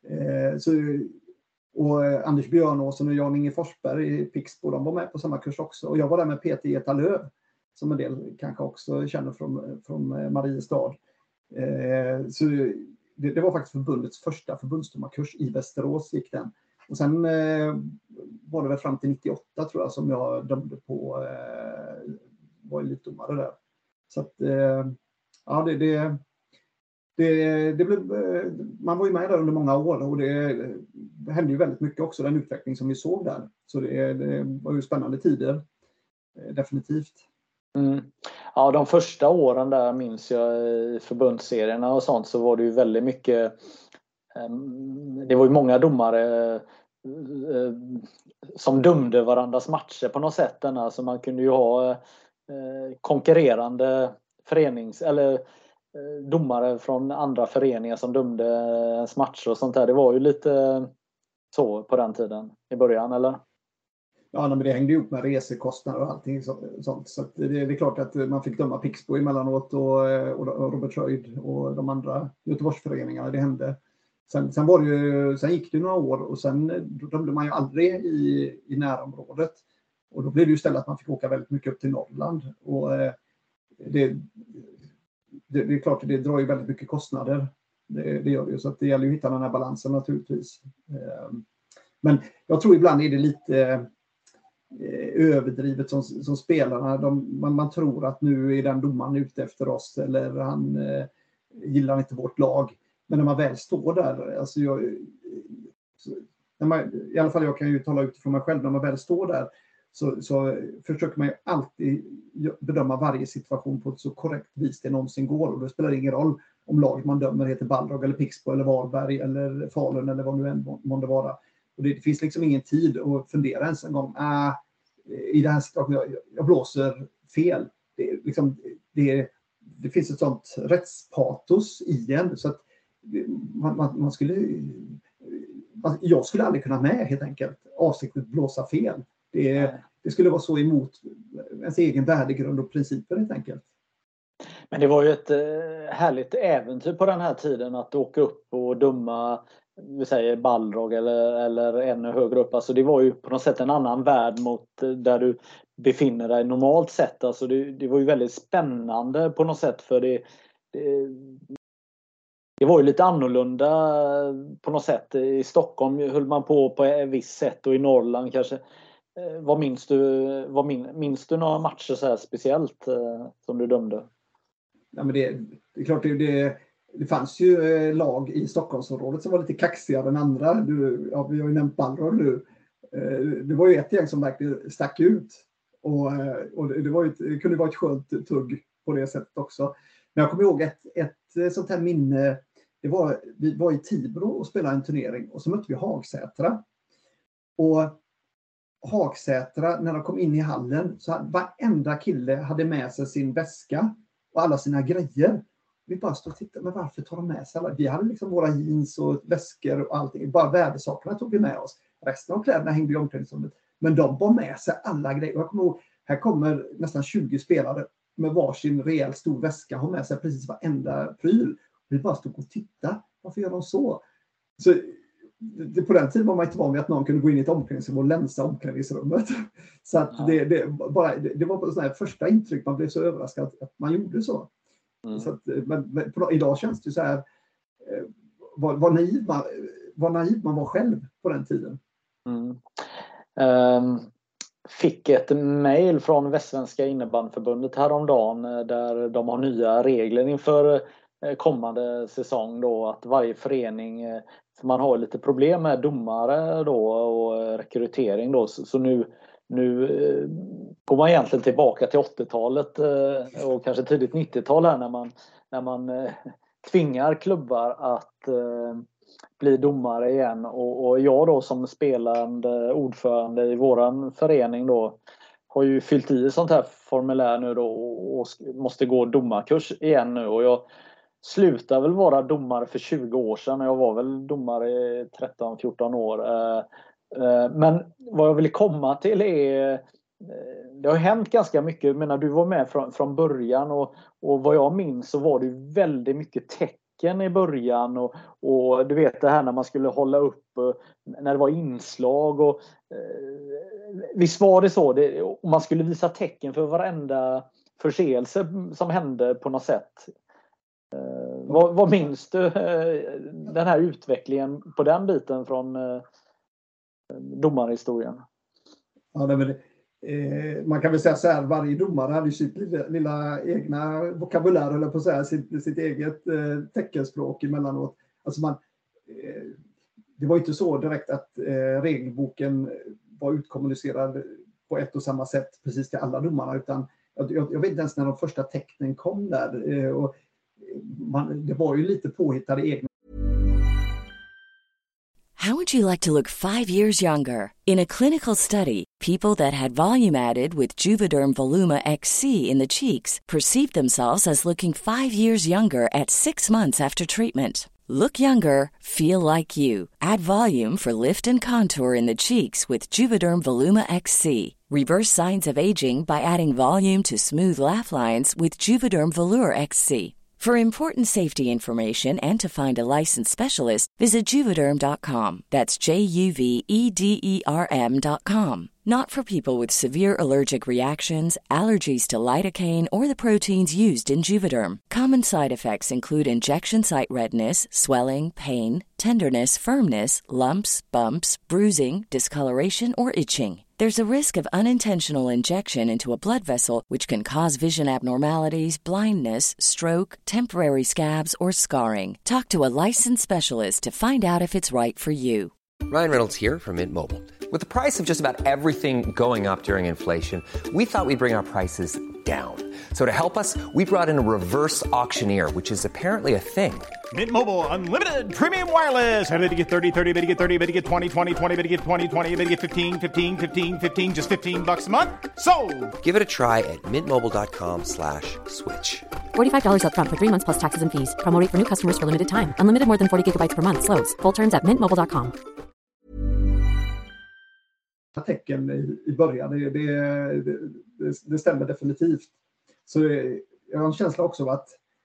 Och Anders Björnåsen och Jan-Inge Forsberg i Pixbo, de var med på samma kurs också. Och jag var där med Peter Getalöv, som en del kanske också känner från Mariestad. Så det var faktiskt förbundets första förbundsdomarkurs i Västerås gick den. Och sen var det väl fram till 98 tror jag som jag dömde på, var elitdomare där. Så att ja, det blev, man var ju med där under många år och det hände ju väldigt mycket också, den utveckling som vi såg där. Så det var ju spännande tider, definitivt. Mm. Ja, de första åren där minns jag i förbundsserierna och sånt, så var det ju väldigt mycket, det var ju många domare som dömde varandras matcher på något sätt. Alltså man kunde ju ha konkurrerande eller domare från andra föreningar som dömde ens matcher och sånt där. Det var ju lite så på den tiden i början, eller? Ja, men det hängde ihop med resekostnader och allting sånt. Så att det är klart att man fick döma Pixbo emellanåt och Robert Röjd och de andra Göteborgsföreningarna. Det hände. Sen gick det några år och sen dömde man ju aldrig i närområdet. Och då blev det ju istället att man fick åka väldigt mycket upp till Norrland. Och det är klart att det drar ju väldigt mycket kostnader. Det gör det ju. Så att det gäller ju att hitta den här balansen naturligtvis. Men jag tror ibland är det lite överdrivet som spelarna. Man tror att nu är den domaren ute efter oss eller han gillar inte vårt lag. Men när man väl står där, alltså i alla fall jag kan ju tala utifrån mig själv, när man väl står där så försöker man ju alltid bedöma varje situation på ett så korrekt vis det någonsin går. Och det spelar ingen roll om laget man dömer heter Balrog eller Pixbo eller Varberg eller Falun eller vad nu än månde vara. Och det finns liksom ingen tid att fundera ens en gång. I den här situationen, jag blåser fel. Det finns ett sånt rättspatos i en. Så att jag skulle aldrig kunna med helt enkelt avsiktligt blåsa fel. Det skulle vara så emot ens egen värdegrund och principer helt enkelt. Men det var ju ett härligt äventyr på den här tiden att åka upp och döma, vi säger Balrog eller ännu högre upp. Alltså det var ju på något sätt en annan värld mot där du befinner dig normalt sett. Alltså det var ju väldigt spännande på något sätt, för det var ju lite annorlunda på något sätt. I Stockholm höll man på ett visst sätt och i Norrland kanske. Vad minns du några matcher så här speciellt som du dömde? Ja, men det är klart det fanns ju lag i Stockholmsområdet som var lite kaxigare än andra. Vi har ju nämnt Balrog nu. Det var ju ett gäng som verkligen stack ut. Och det kunde vara ett skönt tugg på det sättet också. Men jag kommer ihåg ett sånt här minne. Vi var i Tibro och spelade en turnering och så mötte vi Hagsätra. Och Hagsätra, när de kom in i hallen, så varenda kille hade med sig sin väska och alla sina grejer. Vi bara stod och tittade, men varför tar de med sig alla? Vi hade liksom våra jeans och väskor och allting. Bara värdesakerna tog vi med oss. Resten av kläderna hängde i omklädningsrummet. Men de bar med sig alla grejer. Och jag kommer ihåg, här kommer nästan 20 spelare med varsin rejäl stor väska, har med sig precis varenda pryl. Vi bara stod och tittade. Varför gör de så? Så på den tiden var man inte van vid att någon kunde gå in i ett omklädningsrum och länsa omklädningsrummet. Så att det var på sådana här första intryck man blev så överraskad att man gjorde så. Så att, men idag känns det så här, vad naiv man var själv på den tiden. Fick ett mejl från Västsvenska innebandyförbundet häromdagen där de har nya regler inför kommande säsong då, att varje förening, för man har lite problem med domare då och rekrytering då, så nu går man egentligen tillbaka till 80-talet och kanske tidigt 90-tal här när man tvingar klubbar att bli domare igen, och jag då som spelande ordförande i våran förening då har ju fyllt i sånt här formulär nu då och måste gå domarkurs igen nu, och jag slutade väl vara domare för 20 år sedan. Jag var väl domare i 13-14 år. Men vad jag vill komma till är, det har hänt ganska mycket. Jag menar, du var med från början, och vad jag minns så var det väldigt mycket tecken i början, och du vet det här när man skulle hålla upp när det var inslag, och visst var det så, och man skulle visa tecken för varenda förseelse som hände på något sätt. Vad minns du den här utvecklingen på den biten från domarhistorien? Ja, men man kan väl säga så här, varje domare hade sitt lilla egna vokabulär, eller på att säga sitt eget teckenspråk emellanåt. Alltså det var inte så direkt att regelboken var utkommunicerad på ett och samma sätt precis till alla domarna, utan jag vet inte ens när de första tecknen kom där, och det var ju lite påhittade egna. How would you like to look 5 years younger? In a clinical study, people that had volume added with Juvederm Voluma XC in the cheeks perceived themselves as looking 5 years younger at 6 months after treatment. Look younger, feel like you. Add volume for lift and contour in the cheeks with Juvederm Voluma XC. Reverse signs of aging by adding volume to smooth laugh lines with Juvederm Volure XC. For important safety information and to find a licensed specialist, visit Juvederm.com. That's JUVEDERM.com. Not for people with severe allergic reactions, allergies to lidocaine, or the proteins used in Juvederm. Common side effects include injection site redness, swelling, pain, tenderness, firmness, lumps, bumps, bruising, discoloration, or itching. There's a risk of unintentional injection into a blood vessel, which can cause vision abnormalities, blindness, stroke, temporary scabs, or scarring. Talk to a licensed specialist to find out if it's right for you. Ryan Reynolds here from Mint Mobile. With the price of just about everything going up during inflation, we thought we'd bring our prices down. So to help us, we brought in a reverse auctioneer, which is apparently a thing. Mint Mobile Unlimited Premium Wireless. How to get 30, 30, bit to get 30, bit to get 20, 20, 20, bit to get 20, 20, bit to get 15, 15, 15, 15, just $15 a month? Sold! Give it a try at mintmobile.com/switch. $45 up front for 3 months plus taxes and fees. Promo rate for new customers for limited time. Unlimited more than 40 gigabytes per month. Slows full terms at mintmobile.com. Tecken i början, det stämmer definitivt. Så jag har en känsla också av att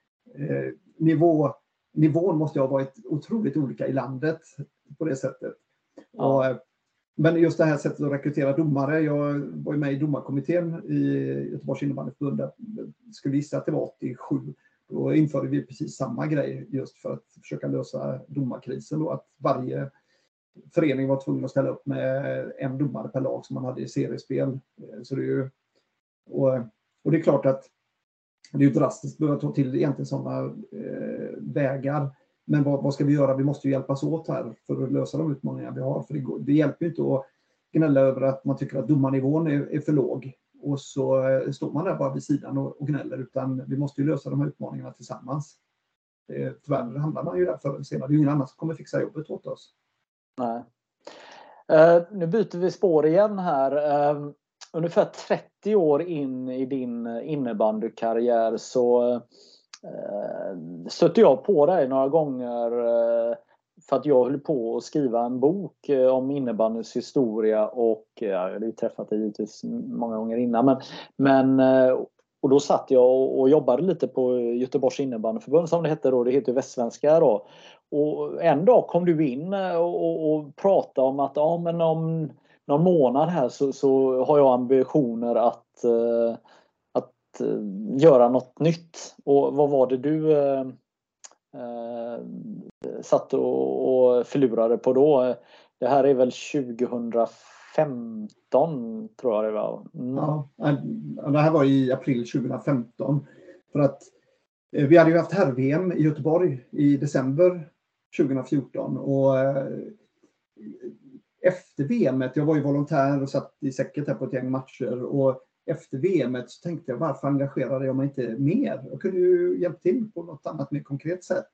nivån måste ha varit otroligt olika i landet på det sättet. Ja. Men just det här sättet att rekrytera domare, jag var ju med i domarkommittén i Göteborgs innebandyförbund, skulle gissa att det var 87. Då införde vi precis samma grej just för att försöka lösa domarkrisen då, att varje förening var tvungen att ställa upp med en domare per lag som man hade i seriespel. Så det är ju, och det är klart att det är ju drastiskt att behöva ta till egentligen sådana vägar. Men vad ska vi göra? Vi måste ju hjälpas åt här för att lösa de utmaningar vi har. För det hjälper ju inte att gnälla över att man tycker att domarnivån är för låg. Och så står man där bara vid sidan och gnäller. Utan vi måste ju lösa de här utmaningarna tillsammans. Tyvärr hamnar man ju där förr eller senare. Det är ju ingen annan som kommer fixa jobbet åt oss. Nej. Nu byter vi spår igen här. Ungefär 30 år in i din innebandykarriär så stötte jag på dig några gånger för att jag höll på att skriva en bok om innebandys historia, och jag hade ju träffat dig givetvis många gånger innan, men och då satt jag och jobbade lite på Göteborgs innebandyförbund som det hette då, det heter Västsvenska då. Och en dag kom du in och pratade om att men om någon månad här så har jag ambitioner att göra något nytt. Och vad var det du satt och förlurade på då? Det här är väl 2015 tror jag det var. Ja, det här var i april 2015. För att vi hade ju haft herr-VM i Göteborg i december 2014. Och efter VMet, jag var ju volontär och satt i säcket här på ett gäng matcher. Och efter VMet så tänkte jag, varför engagerade jag mig inte mer? Jag kunde ju hjälpa till på något annat mer konkret sätt.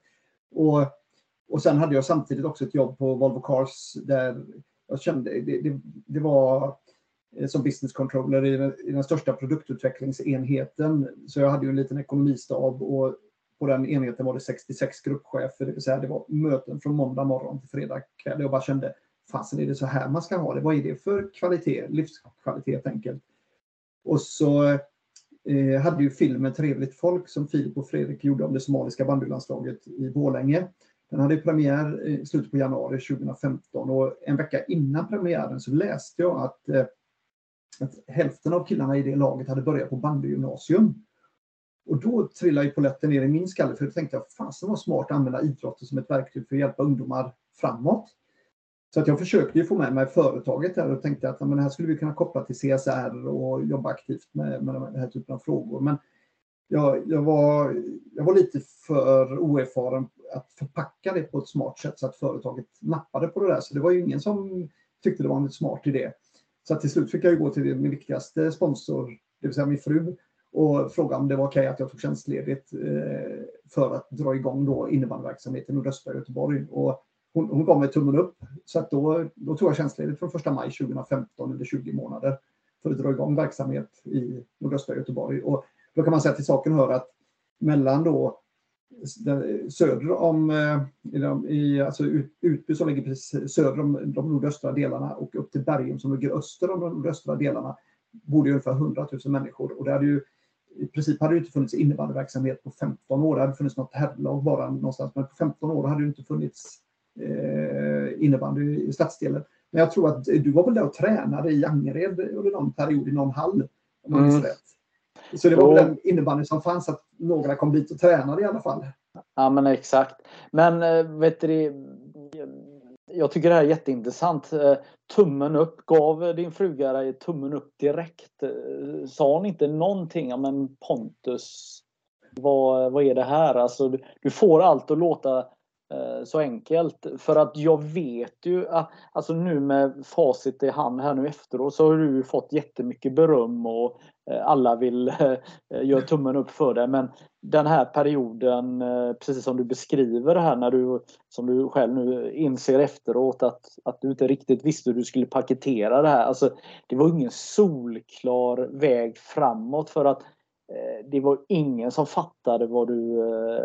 Och sen hade jag samtidigt också ett jobb på Volvo Cars där jag kände, det var som business controller i den största produktutvecklingsenheten. Så jag hade ju en liten ekonomistab och på den enheten var det 66 gruppchefer. Det vill säga det var möten från måndag morgon till fredag kväll. Jag bara kände, fasen är det så här man ska ha det? Vad är det för kvalitet? Livskvalitet helt enkelt. Och så hade ju filmen Trevligt folk som Filip och Fredrik gjorde om det somaliska bandylandslaget i Borlänge. Den hade premiär i slutet på januari 2015 och en vecka innan premiären så läste jag att hälften av killarna i det laget hade börjat på bandygymnasium. Och då trillade ju polletten ner i min skalle för jag tänkte att fasen var smart att använda idrotten som ett verktyg för att hjälpa ungdomar framåt. Så att jag försökte ju få med mig företaget här och tänkte att men det här skulle vi kunna koppla till CSR och jobba aktivt med den här typen av frågor. Men jag var lite för oerfaren att förpacka det på ett smart sätt så att företaget nappade på det där. Så det var ju ingen som tyckte det var en smart idé. Så att till slut fick jag ju gå till min viktigaste sponsor, det vill säga min fru, och fråga om det var okej att jag tog tjänstledigt för att dra igång då innebandyverksamheten i nordöstra Göteborg. Och hon gav mig tummen upp. Så att då tog jag tjänstledigt från 1 maj 2015 under 20 månader för att dra igång verksamhet i nordöstra Göteborg. Och då kan man säga till saken hör att mellan då söder om alltså Utby som ligger precis söder om de nordöstra delarna och upp till Bergum som ligger öster om de nordöstra delarna bor det ungefär 100 000 människor. Och det hade ju i princip hade det inte funnits innebandyverksamhet på 15 år. Det hade funnits något herrlag bara någonstans. Men på 15 år hade det inte funnits innebandy i stadsdelen. Men jag tror att du var väl där och tränade i Angered under någon period i någon hall. Om man minns rätt. Så det var väl den innebandy som fanns att några kom dit och tränade i alla fall. Ja men exakt. Men vet du, jag tycker det här är jätteintressant. Tummen upp, gav din fruga dig tummen upp direkt? Sa hon inte någonting om en Pontus? Vad är det här? Alltså, du får allt att låta så enkelt. För att jag vet ju att alltså nu med facit i hand här nu efteråt så har du fått jättemycket beröm och alla vill göra tummen upp för det. Men den här perioden, precis som du beskriver det här när du, som du själv nu inser efteråt att du inte riktigt visste hur du skulle paketera det här. Alltså, det var ingen solklar väg framåt för att det var ingen som fattade vad du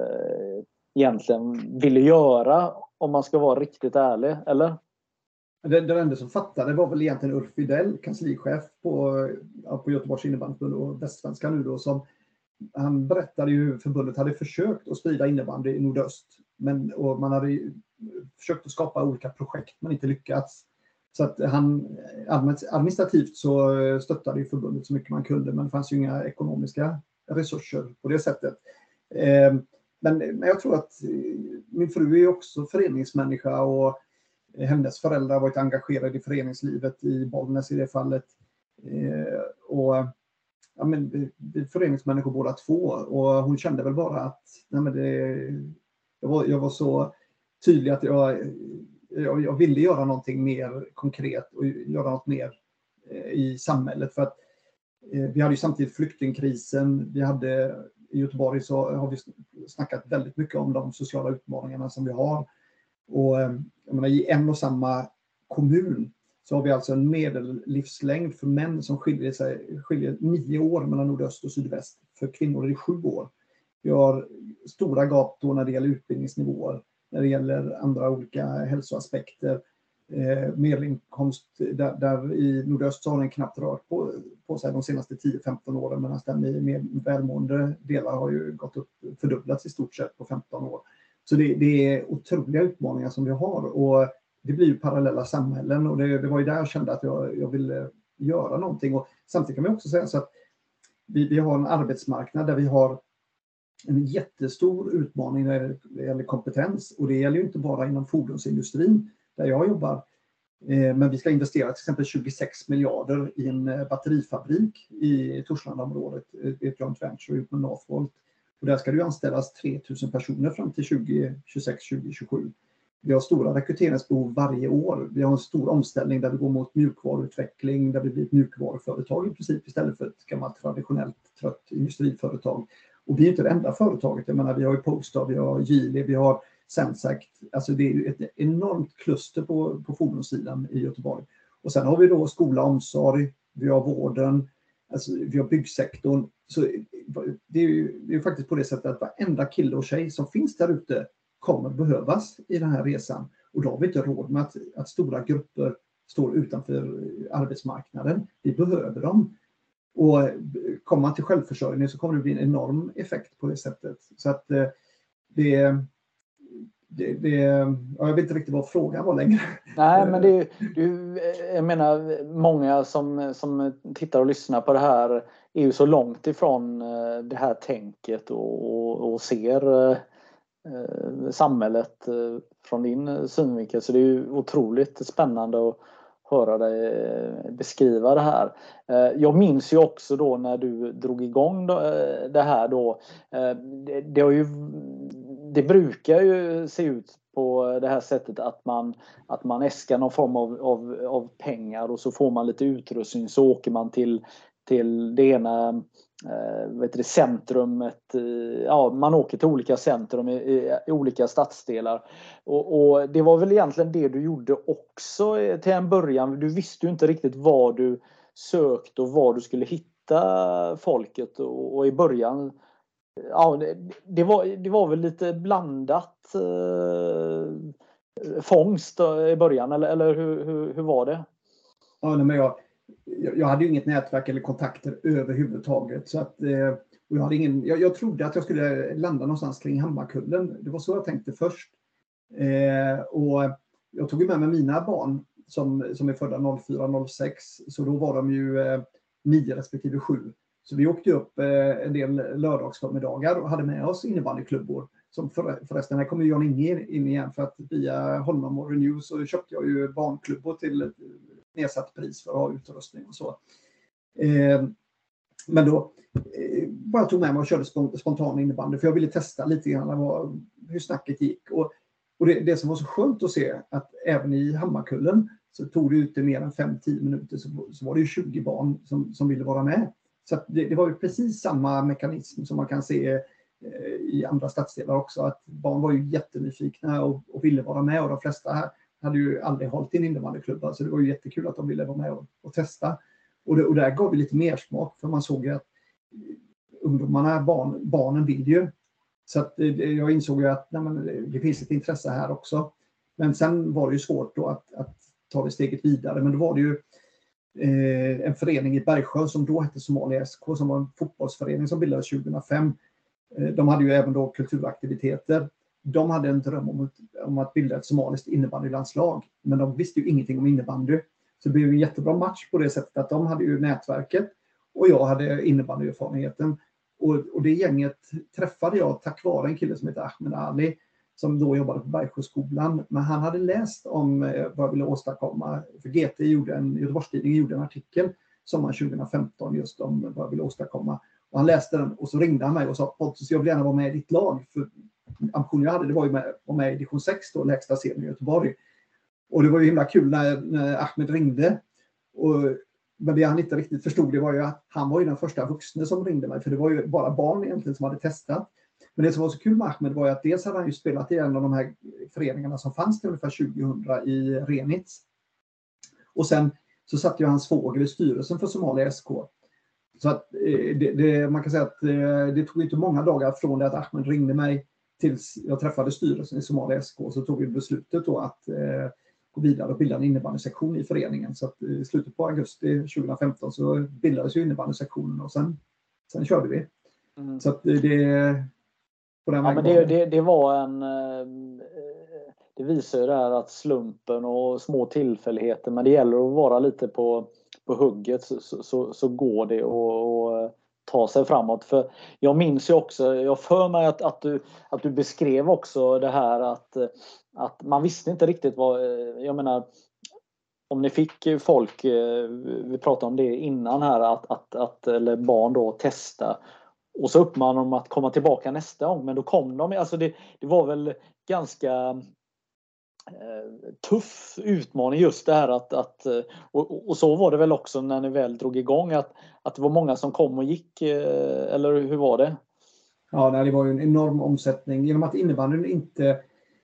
egentligen ville göra om man ska vara riktigt ärlig, eller? Den enda som fattade var väl egentligen Ulf Widell, kanslichef på Göteborgs innebandyförbund och Västsvenska nu då, som han berättade ju hur förbundet hade försökt att sprida innebandy i nordöst. Och man hade försökt att skapa olika projekt men inte lyckats. Så att han administrativt så stöttade ju förbundet så mycket man kunde men det fanns ju inga ekonomiska resurser på det sättet. Men jag tror att min fru är också föreningsmänniska och hennes föräldrar har varit engagerade i föreningslivet i Bollnäs i det fallet. Och ja, men vi är föreningsmänniskor båda två och hon kände väl bara att jag var så tydlig att jag ville göra någonting mer konkret och göra något mer i samhället. För att vi hade ju samtidigt flyktingkrisen, vi hade i Göteborg så har vi snackat väldigt mycket om de sociala utmaningarna som vi har. Och jag menar, i en och samma kommun så har vi alltså en medellivslängd för män som skiljer 9 år mellan nordöst och sydväst. För kvinnor är det 7 år. Vi har stora gap då när det gäller utbildningsnivåer, när det gäller andra olika hälsoaspekter. Medelinkomst där i nordöst så har den knappt rört på sig de senaste 10-15 åren medan den i mer välmående delar har ju gått upp, fördubblats i stort sett på 15 år. Så det är otroliga utmaningar som vi har och det blir ju parallella samhällen och det var ju där jag kände att jag ville göra någonting. Och samtidigt kan man också säga så att vi har en arbetsmarknad där vi har en jättestor utmaning när det gäller kompetens. Och det gäller ju inte bara inom fordonsindustrin där jag jobbar. Men vi ska investera till exempel 26 miljarder i en batterifabrik i Torslandaområdet, ett joint venture ut med Northvolt. Och där ska det ju anställas 3000 personer fram till 2026-2027. Vi har stora rekryteringsbehov varje år. Vi har en stor omställning där vi går mot mjukvaruutveckling, där vi blir ett mjukvaruföretag i princip istället för ett gammalt traditionellt trött industriföretag. Och vi är inte det enda företaget. Jag menar, vi har ju Polestar, vi har Geely, vi har Sensact. Alltså det är ju ett enormt kluster på fordonssidan i Göteborg. Och sen har vi då skola, omsorg, vi har vården, alltså vi har byggsektorn. Så det är ju faktiskt på det sättet att varenda kille och tjej som finns där ute kommer behövas i den här resan. Och då har vi inte råd med att stora grupper står utanför arbetsmarknaden. Vi behöver dem. Och kommer man till självförsörjning så kommer det bli en enorm effekt på det sättet. Så att jag vet inte riktigt vad frågan var längre. Nej, men jag menar, många som tittar och lyssnar på det här är ju så långt ifrån det här tänket och ser samhället från din synvinkel. Så det är ju otroligt spännande att höra dig beskriva det här. Jag minns ju också då när du drog igång det här då. Det brukar ju se ut på det här sättet att man äskar någon form av pengar och så får man lite utrustning, så åker man till det ena centrumet. Ja, man åker till olika centrum i olika stadsdelar. Och det var väl egentligen det du gjorde också till en början. Du visste ju inte riktigt vad du sökte och var du skulle hitta folket. Och i början, ja, det var väl lite blandat fångst i början, eller hur var det? Ja, men jag hade ju inget nätverk eller kontakter överhuvudtaget, så att och jag trodde att jag skulle landa någonstans kring Hammarkullen. Det var så jag tänkte först. Och jag tog med mig mina barn som är födda 04-06, så då var de ju 9 respektive 7. Så vi åkte upp en del lördagsförmiddagar och hade med oss innebandyklubbor. Som förresten, här kommer Jan Inge in igen, för att via honom och Renew så köpte jag ju barnklubbor till ett nedsatt pris för att ha utrustning och så. Men då bara tog med mig och körde spontan innebandy, för jag ville testa lite grann hur snacket gick. Och det som var så skönt att se, att även i Hammarkullen så tog det inte mer än 5-10 minuter så var det ju 20 barn som ville vara med. Så att det var ju precis samma mekanism som man kan se i andra stadsdelar också, att barn var ju jättenyfikna och ville vara med, och de flesta här hade ju aldrig hållit in innebandyklubbar, så det var ju jättekul att de ville vara med och testa. Och där gav vi lite mer smak, för man såg att ungdomarna, barnen vill ju. Så att jag insåg ju att det finns ett intresse här också. Men sen var det ju svårt då att ta det steget vidare. Men då var det ju en förening i Bergsjö som då hette Somalia SK, som var en fotbollsförening som bildades 2005. De hade ju även då kulturaktiviteter. De hade en dröm om att bilda ett somaliskt innebandylandslag, men de visste ju ingenting om innebandy. Så det blev en jättebra match på det sättet att de hade ju nätverket och jag hade innebandyerfarenheten. Och det gänget träffade jag tack vare en kille som heter Ahmed Ali, som då jobbade på Bergsjöskolan. Men han hade läst om vad jag ville åstadkomma. För Göteborgstidningen gjorde en artikel sommaren 2015 just om vad jag ville åstadkomma. Och han läste den och så ringde han mig och sa: Pontus, jag vill gärna vara med i ditt lag. För ambitionen jag hade, det var ju att vara med i division 6 då, lägsta serien i Göteborg. Och det var ju himla kul när Ahmed ringde. Men det han inte riktigt förstod, det var ju att han var ju den första vuxna som ringde mig. För det var ju bara barn egentligen som hade testat. Men det som var så kul med Ahmed var ju att dels hade han ju spelat i en av de här föreningarna som fanns till ungefär 2000 i Renitz. Och sen så satt ju hans fågel i styrelsen för Somalia SK. Så att man kan säga att det tog inte många dagar från det att Ahmed ringde mig tills jag träffade styrelsen i Somalia SK, så tog vi beslutet då att gå vidare och bilda en innebandysektion i föreningen. Så att i slutet på augusti 2015 så bildades ju innebandysektionen och sen körde vi. Mm. Så att det var det visar ju det här att slumpen och små tillfälligheter, men det gäller att vara lite på hugget så går det och ta sig framåt. För jag minns ju också, jag för mig att du beskrev också det här att man visste inte riktigt vad, jag menar, om ni fick folk, vi pratade om det innan här, att eller barn då testa och så uppmanade de att komma tillbaka nästa gång, men då kom de, alltså det var väl ganska tuff utmaning just det här och så var det väl också när ni väl drog igång att det var många som kom och gick, eller hur var det? Ja, det var ju en enorm omsättning genom att innebandyn inte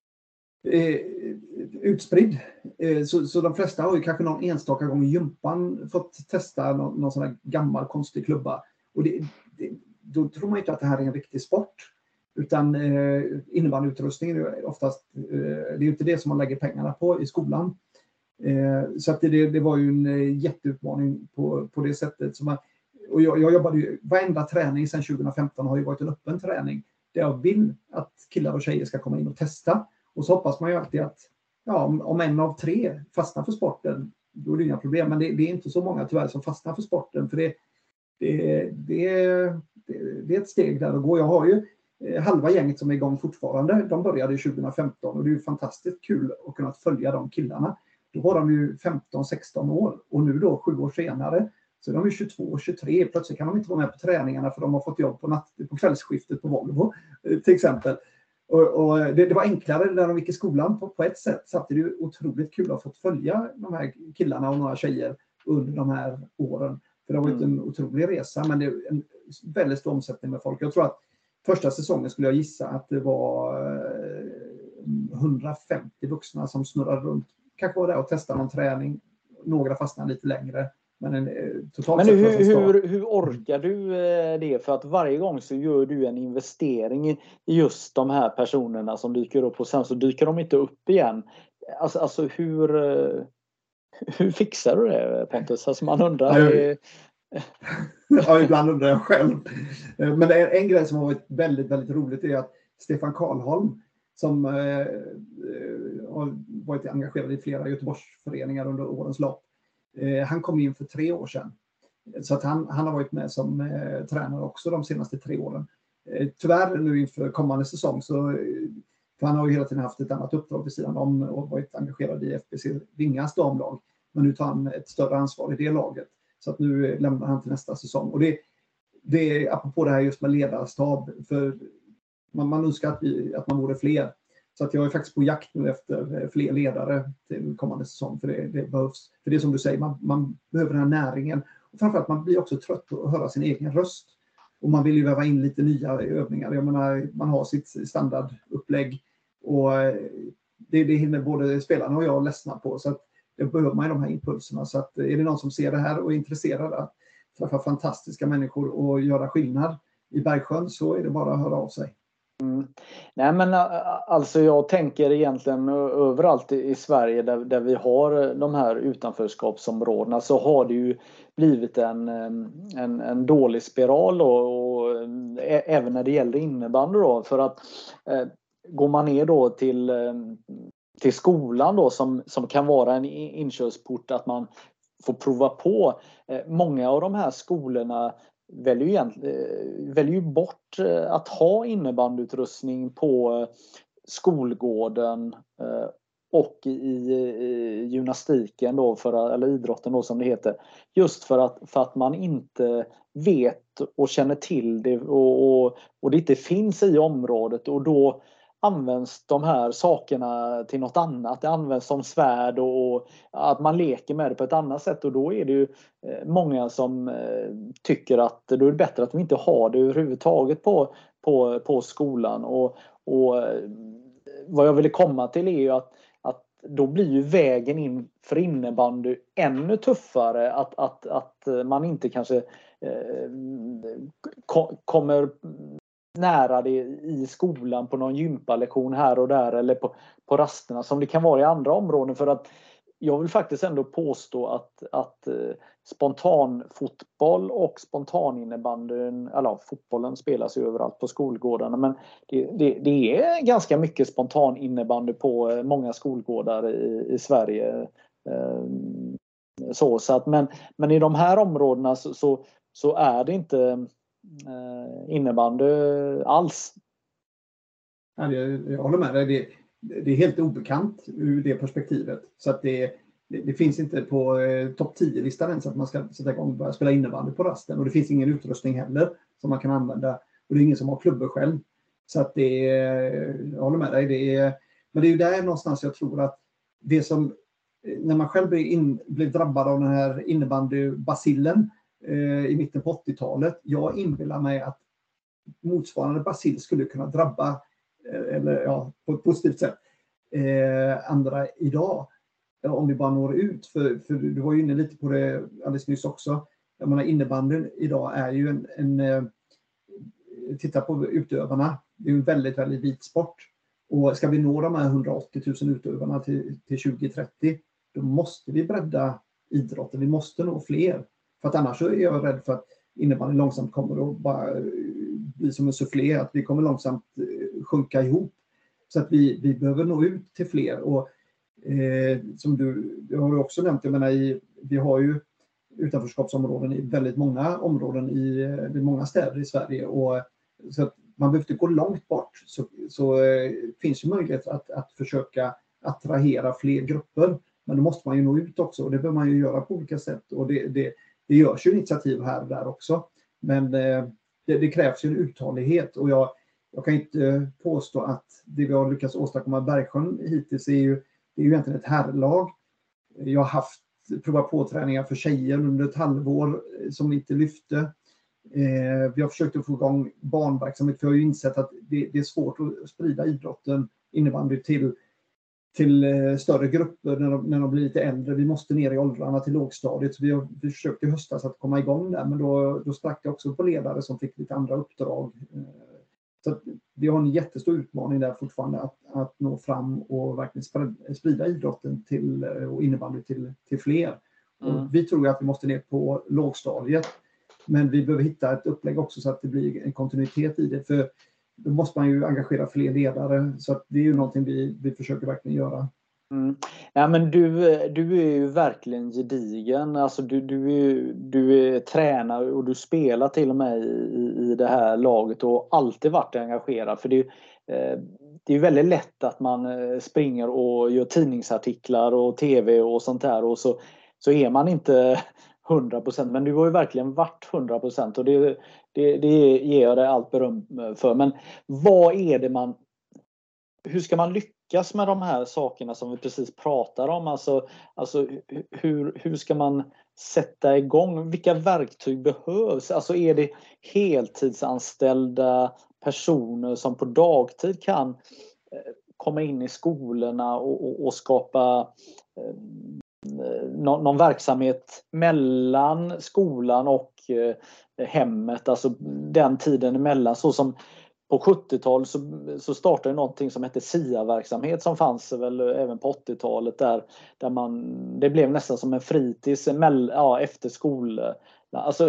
utspridd. Så de flesta har ju kanske någon enstaka gång i gympan fått testa någon sån här gammal konstig klubba. Och då tror man inte att det här är en riktig sport. Utan innebandyutrustningen är oftast, det är ju inte det som man lägger pengarna på i skolan. Så att det var ju en jätteutmaning på det sättet. Och jag jobbade ju, varenda träning sedan 2015 har ju varit en öppen träning. Där jag vill att killar och tjejer ska komma in och testa. Och så hoppas man ju alltid att om en av 3 fastnar för sporten, då är det inga problem. Men det är inte så många tyvärr som fastnar för sporten. För det är ett steg där att gå. Jag har ju halva gänget som är igång fortfarande. De började 2015 och det är ju fantastiskt kul att kunna följa de killarna. Då var de ju 15-16 år och nu då 7 år senare så är de ju 22-23. Plötsligt kan de inte vara med på träningarna för de har fått jobb på kvällsskiftet på Volvo till exempel. Och det var enklare när de gick i skolan på ett sätt. Samtidigt är det otroligt kul att få följa de här killarna och några tjejer under de här åren. För det har varit en otrolig resa, men det är en väldigt stor omsättning med folk. Jag tror att första säsongen skulle jag gissa att det var 150 vuxna som snurrade runt. Kanske var där och testade någon träning. Några fastnade lite längre. Men hur orkar du det? För att varje gång så gör du en investering i just de här personerna som dyker upp och sen så dyker de inte upp igen. Alltså hur fixar du det, Pontus? Alltså man undrar... Ja, ibland undrar jag själv. Men det är en grej som har varit väldigt, väldigt roligt är att Stefan Karlholm som har varit engagerad i flera Göteborgsföreningar under årens lopp. Han kom in för 3 år sedan. Så att han har varit med som tränare också de senaste 3 åren. Tyvärr nu inför kommande säsong för han har ju hela tiden haft ett annat uppdrag vid sidan om och varit engagerad i FBC Vingas damlag. Men nu tar han ett större ansvar i det laget. Så att nu lämnar han till nästa säsong. Och det är apropå det här just med ledarstab. För man önskar att man vore fler. Så att jag är faktiskt på jakt nu efter fler ledare till kommande säsong. För det behövs. För det är som du säger, man behöver den här näringen. Och framförallt man blir också trött på att höra sin egen röst. Och man vill ju väva in lite nya övningar. Jag menar, man har sitt standardupplägg. Och det hinner både spelarna och jag ledsna på. Så att det behöver man ju de här impulserna. Så att är det någon som ser det här och är intresserad att träffa fantastiska människor och göra skillnad i Bergsjön, så är det bara att höra av sig. Nej, men alltså jag tänker egentligen överallt i Sverige där vi har de här utanförskapsområdena så har det ju blivit en dålig spiral och även när det gäller innebandy då, för att går man ner då till skolan då som kan vara en inkörsport att man får prova på. Många av de här skolorna väljer ju bort att ha innebandyutrustning på skolgården och i gymnastiken då eller idrotten då som det heter. Just för att man inte vet och känner till det och det inte finns i området och då används de här sakerna till något annat. Det används som svärd och att man leker med det på ett annat sätt. Och då är det ju många som tycker att då är det bättre att vi inte har det överhuvudtaget på skolan. Och vad jag ville komma till är ju att då blir ju vägen in för innebandy ännu tuffare. Att man inte kanske kommer nära det i skolan på någon gympalektion här och där eller på rasterna som det kan vara i andra områden. För att jag vill faktiskt ändå påstå att spontanfotboll och spontaninnebandyn, eller fotbollen spelas ju överallt på skolgårdarna, men det är ganska mycket spontaninnebandy på många skolgårdar i Sverige. Så att, men i de här områdena så är det inte innebandy alls. Ja, jag håller med dig. Det är helt obekant ur det perspektivet. Så att det finns inte på topp 10-listan ens att man ska sätta igång och börja spela innebandy på rasten. Och det finns ingen utrustning heller som man kan använda. Och det är ingen som har klubbor själv. Så att jag håller med dig. Men det är ju där någonstans jag tror att det som, när man själv blev drabbad av den här innebandybacillen i mitten på 80-talet. Jag inbillar mig att motsvarande bacill skulle kunna drabba, eller ja, på ett positivt sätt, andra idag. Om vi bara når ut. För du var ju inne lite på det alldeles nyss också. Jag menar, innebandyn idag är ju titta på utövarna. Det är ju en väldigt, väldigt vit sport. Och ska vi nå de här 180 000 utövarna till 2030, då måste vi bredda idrotten. Vi måste nå fler. För att annars är jag rädd för att innebandyn långsamt kommer att bara bli som en soufflé. Att vi kommer långsamt sjunka ihop. Så att vi behöver nå ut till fler. Och som du har också nämnt, jag menar, vi har ju utanförskapsområden i väldigt många områden i många städer i Sverige. Och så att man behöver inte gå långt bort, så finns ju möjlighet att försöka attrahera fler grupper. Men då måste man ju nå ut också, och det behöver man ju göra på olika sätt. Och det görs ju initiativ här och där också. Men det krävs ju en uthållighet, och jag kan inte påstå att det vi har lyckats åstadkomma i Bergsjön hittills är ju egentligen ett herrlag. Jag har haft prova påträningar för tjejer under ett halvår som inte lyfte. Vi har försökt att få igång barnverksamhet, för jag har ju insett att det är svårt att sprida idrotten innebandy till större grupper när de blir lite äldre. Vi måste ner i åldrarna till lågstadiet, så vi försökte i höstas att komma igång där, men då sprack det också på ledare som fick lite andra uppdrag. Så att vi har en jättestor utmaning där fortfarande att nå fram och verkligen sprida idrotten och innebandy till fler. Och vi tror att vi måste ner på lågstadiet, men vi behöver hitta ett upplägg också så att det blir en kontinuitet i det. För då måste man ju engagera fler ledare, så att det är ju någonting vi försöker verkligen göra. Ja, men du är ju verkligen gedigen. Alltså du är tränare och du spelar till och med i det här laget och alltid varit engagerad. För det är väldigt lätt att man springer och gör tidningsartiklar och tv och sånt där, och så är man inte 100%, men du har ju verkligen varit 100%, och det ger jag dig allt beröm för. Men vad är det hur ska man lyckas med de här sakerna som vi precis pratar om? Alltså hur ska man sätta igång? Vilka verktyg behövs? Alltså är det heltidsanställda personer som på dagtid kan komma in i skolorna och skapa någon verksamhet mellan skolan och hemmet, alltså den tiden emellan, så som på 70-talet så startade någonting som hette SIA-verksamhet, som fanns väl även på 80-talet, där det blev nästan som en fritids efter skolan. Alltså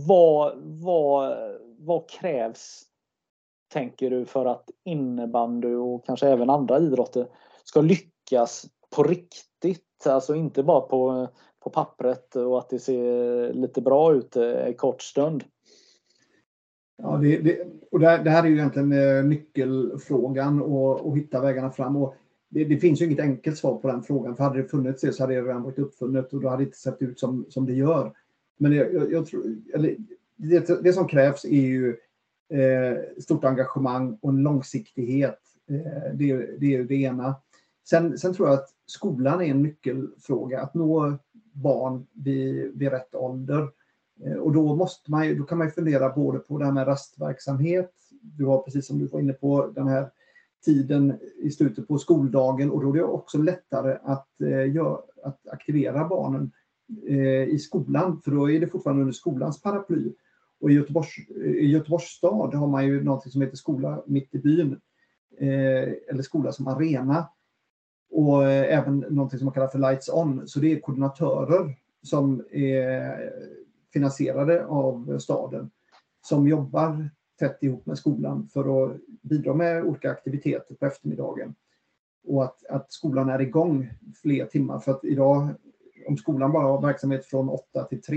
vad krävs, tänker du, för att innebandy och kanske även andra idrotter ska lyckas på riktigt? Alltså inte bara på pappret och att det ser lite bra ut i kort stund. Ja, det här är ju egentligen nyckelfrågan, och hitta vägarna fram. Och det finns ju inget enkelt svar på den frågan, för hade det funnits det så hade det redan varit uppfunnet, och då hade det inte sett ut som det gör. Men jag tror, det som krävs är ju stort engagemang och en långsiktighet. Det är det ena. Sen tror jag att skolan är en nyckelfråga, att nå barn vid rätt ålder. Och då kan man ju fundera både på det här med rastverksamhet. Du har, precis som du var inne på, den här tiden i slutet på skoldagen, och då är det också lättare att aktivera barnen i skolan, för då är det fortfarande under skolans paraply. Och i Göteborgs stad har man ju något som heter skola mitt i byn, eller skola som arena, och även något som man kallar för lights on. Så det är koordinatörer som är finansierade av staden, som jobbar tätt ihop med skolan för att bidra med olika aktiviteter på eftermiddagen. Och att skolan är igång fler timmar. För att idag, om skolan bara har verksamhet från 8 till 3,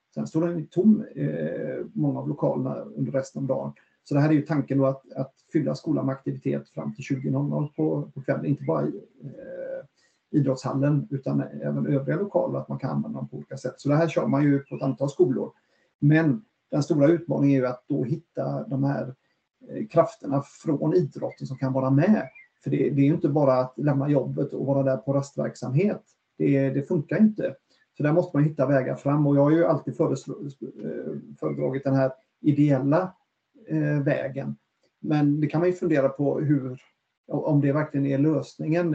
Sen står den tom många av lokalerna under resten av dagen. Så det här är ju tanken då att fylla skolan med aktivitet fram till 20.00 på kvällen. Inte bara i idrottshallen utan även övriga lokaler, att man kan använda dem på olika sätt. Så det här kör man ju på ett antal skolor. Men den stora utmaningen är ju att då hitta de här krafterna från idrotten som kan vara med. För det är ju inte bara att lämna jobbet och vara där på rastverksamhet. Det funkar inte. Så där måste man hitta vägar fram. Och jag har ju alltid föredragit den här ideella vägen. Men det kan man ju fundera på om det verkligen är lösningen.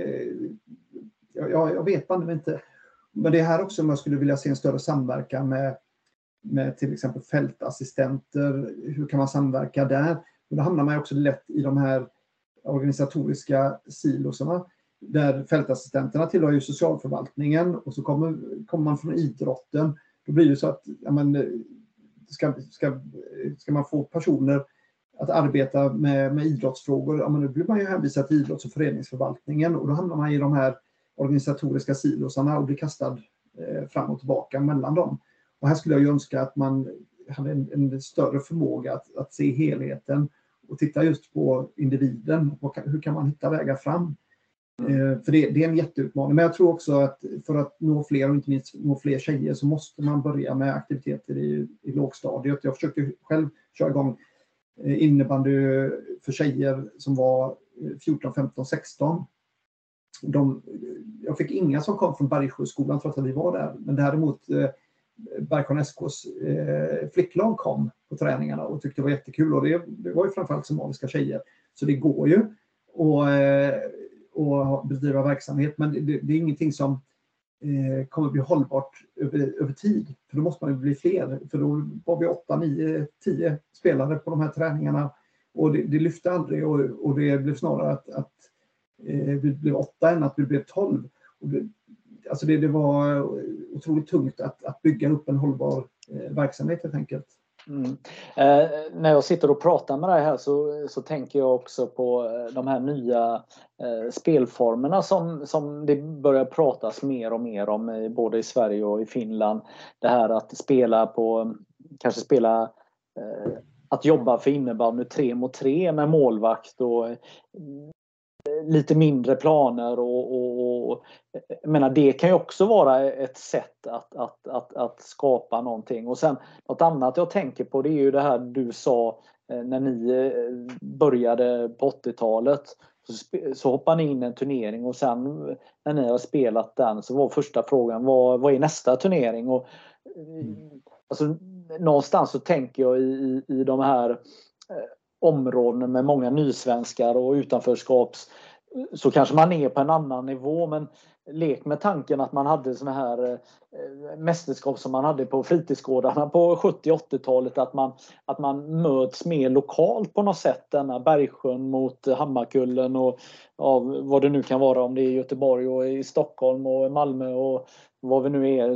Jag vet inte. Men det är här också om jag skulle vilja se en större samverkan med till exempel fältassistenter. Hur kan man samverka där? Och då hamnar man också lätt i de här organisatoriska siloserna. Där fältassistenterna tillhör ju socialförvaltningen och så kommer man från idrotten. Då blir det så att ska man få personer att arbeta med idrottsfrågor, då blir man ju hänvisad till idrotts- och föreningsförvaltningen och då hamnar man i de här organisatoriska silosarna och blir kastad fram och tillbaka mellan dem. Och här skulle jag ju önska att man hade en större förmåga att se helheten och titta just på individen. Hur kan man hitta vägar fram? För det är en jätteutmaning. Men jag tror också att för att nå fler och inte minst nå fler tjejer så måste man börja med aktiviteter i lågstadiet. Jag försökte själv köra igång innebandy för tjejer som var 14, 15, 16. Jag fick inga som kom från Bergsjöskolan trots att vi var där. Men däremot Bergsjön SKs flicklag kom på träningarna och tyckte det var jättekul. Och det var ju framförallt somaliska tjejer. Så det går ju och bedriva verksamhet. Men det är ingenting som kommer bli hållbart över tid. För då måste man ju bli fler. För då var vi 8, 9, 10 spelare på de här träningarna. Och det lyfte aldrig. Och det blev snarare att vi blev 8 än att vi blev 12. Och det var otroligt tungt att bygga upp en hållbar verksamhet helt enkelt. När jag sitter och pratar med dig här så tänker jag också på de här nya spelformerna som det börjar pratas mer och mer om både i Sverige och i Finland. Det här att att jobba för innebandy 3 mot 3 med målvakt och lite mindre planer och jag menar, det kan ju också vara ett sätt att skapa någonting. Och sen något annat jag tänker på, det är ju det här du sa när ni började på 80-talet, så hoppade ni in i en turnering och sen när ni har spelat den så var första frågan vad är nästa turnering? Och alltså, någonstans så tänker jag i de här områdena med många nysvenskar och utanförskaps, så kanske man är på en annan nivå, men lek med tanken att man hade såna här mästerskap som man hade på fritidsgårdarna på 70-80-talet, att man möts mer lokalt på något sätt, denna Bergsjön mot Hammarkullen och vad det nu kan vara, om det är Göteborg och i Stockholm och Malmö och vad vi nu är.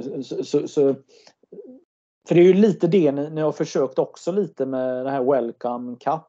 För det är ju lite det ni har försökt också lite med det här Welcome Cup.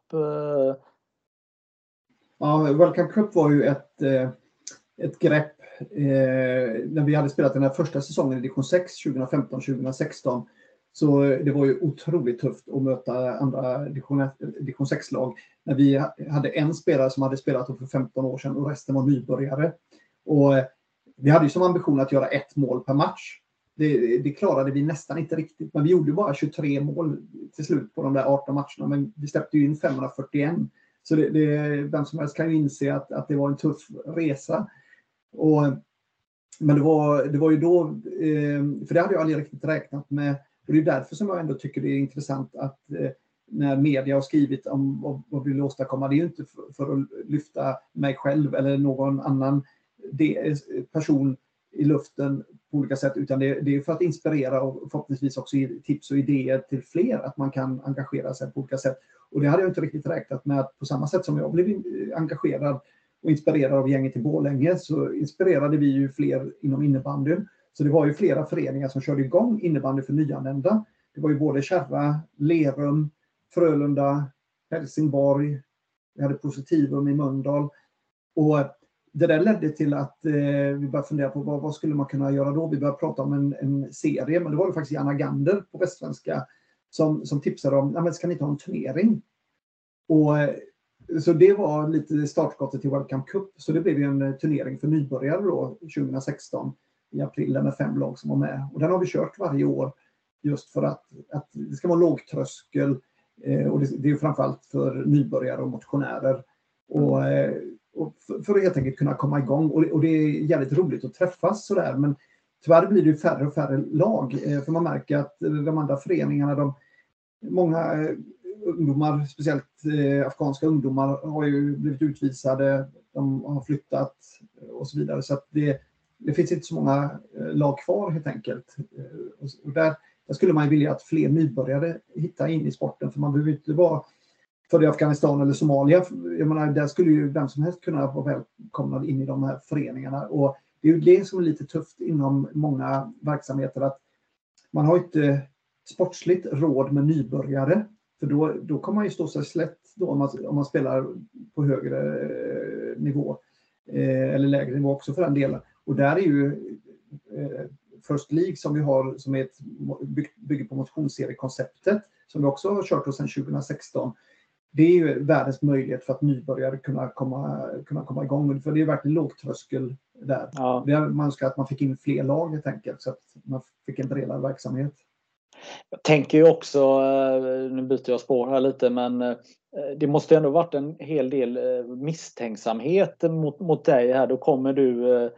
Ja, Welcome Cup var ju ett grepp när vi hade spelat den här första säsongen i division 6 2015-2016. Så det var ju otroligt tufft att möta andra division 6-lag. När vi hade en spelare som hade spelat för 15 år sedan och resten var nybörjare. Och vi hade ju som ambition att göra 1 mål per match. Det klarade vi nästan inte riktigt. Men vi gjorde bara 23 mål till slut på de där 18 matcherna. Men vi släppte ju in 541. Så vem som helst kan ju inse att det var en tuff resa. Men det var ju då, för det hade jag aldrig riktigt räknat med. Och det är därför som jag ändå tycker det är intressant att när media har skrivit om vad vi vill åstadkomma. Det är ju inte för att lyfta mig själv eller någon annan person i luften på olika sätt, utan det är för att inspirera och förhoppningsvis också ge tips och idéer till fler att man kan engagera sig på olika sätt. Och det hade jag inte riktigt räknat med, att på samma sätt som jag blev engagerad och inspirerad av gänget i Borlänge så inspirerade vi ju fler inom innebandyn. Så det var ju flera föreningar som körde igång innebandy för nyanlända. Det var ju både Kärra, Lerum, Frölunda, Helsingborg, vi hade Positivum i Mölndal. Och det där ledde till att vi började fundera på vad skulle man kunna göra då. Vi började prata om en serie, men det var det faktiskt Janna Gander på Västsvenska som tipsade om, men ska ni inte ha en turnering? Och så det var lite startskottet till World Cup Cup. Så det blev ju en turnering för nybörjare då 2016 i april med 5 lag som var med. Och den har vi kört varje år just för att det ska vara låg tröskel. Och det är ju framförallt för nybörjare och motionärer. Och för att helt enkelt kunna komma igång. Och det är jävligt roligt att träffas sådär. Men tyvärr blir det ju färre och färre lag. För man märker att de andra föreningarna, många ungdomar, speciellt afghanska ungdomar, har ju blivit utvisade. De har flyttat och så vidare. Så att det finns inte så många lag kvar helt enkelt. Och där skulle man ju vilja att fler nybörjare hittar in i sporten. För man behöver inte vara för i Afghanistan eller Somalia. Jag menar, där skulle ju vem som helst kunna vara välkomnad in i de här föreningarna. Och det är ju det som är lite tufft inom många verksamheter. Att man har inte sportsligt råd med nybörjare. För då kommer man ju stå sig slätt då om man spelar på högre nivå. Eller lägre nivå också för den delen. Och där är ju First League som vi har, som är bygger på motionsseriekonceptet, som vi också har kört sedan 2016. Det är ju världens möjlighet för att nybörjare kunna komma igång. För det är verkligen lågtröskel där. Ja. Man önskar att man fick in fler lag helt enkelt, så att man fick en bredare verksamhet. Jag tänker ju också, nu byter jag spår här lite, men det måste ändå varit en hel del misstänksamhet mot dig här. Då kommer du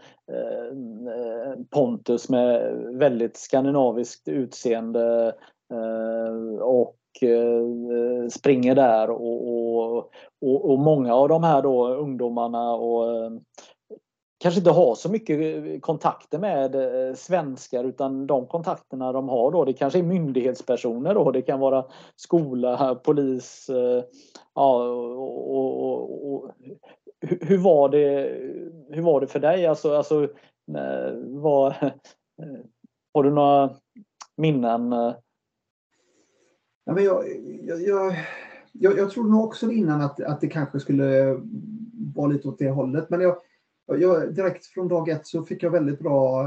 Pontus med väldigt skandinaviskt utseende och springer där och många av de här då ungdomarna och kanske inte har så mycket kontakter med svenskar, utan de kontakterna de har då, det kanske är myndighetspersoner då, det kan vara skola, polis, ja, och hur var det för dig? Alltså har du några minnen? Ja, men jag tror nog också innan att det kanske skulle vara lite åt det hållet, men jag direkt från dag 1 så fick jag väldigt bra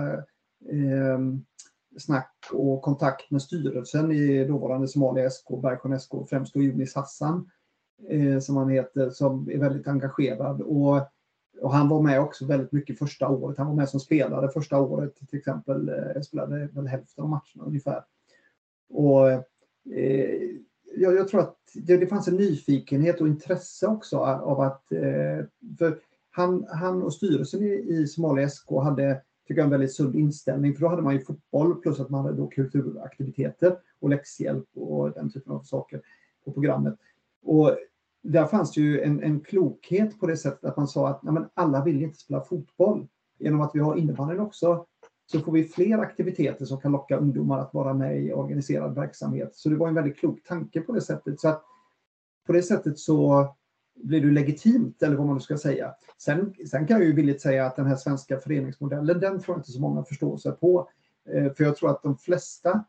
snack och kontakt med styrelsen i dåvarande Somalia SK, Bergsjön SK, främst då Yunis Hassan som han heter, som är väldigt engagerad och han var med också väldigt mycket första året. Han var med som spelare första året till exempel, spelade väl hälften av matcherna ungefär. Och jag tror att det fanns en nyfikenhet och intresse också av att för han och styrelsen i Somalia SK hade, tycker jag, en väldigt sund inställning. För då hade man ju fotboll plus att man hade då kulturaktiviteter och läxhjälp och den typen av saker på programmet. Och där fanns det ju en klokhet på det sättet att man sa att nej, men alla vill inte spela fotboll. Genom att vi har innebandyn också så får vi fler aktiviteter som kan locka ungdomar att vara med i organiserad verksamhet. Så det var en väldigt klok tanke på det sättet. Så att på det sättet så blir du legitimt, eller vad man ska säga. Sen kan jag ju villigt säga att den här svenska föreningsmodellen, den tror jag inte så många förstår sig på. För jag tror att de flesta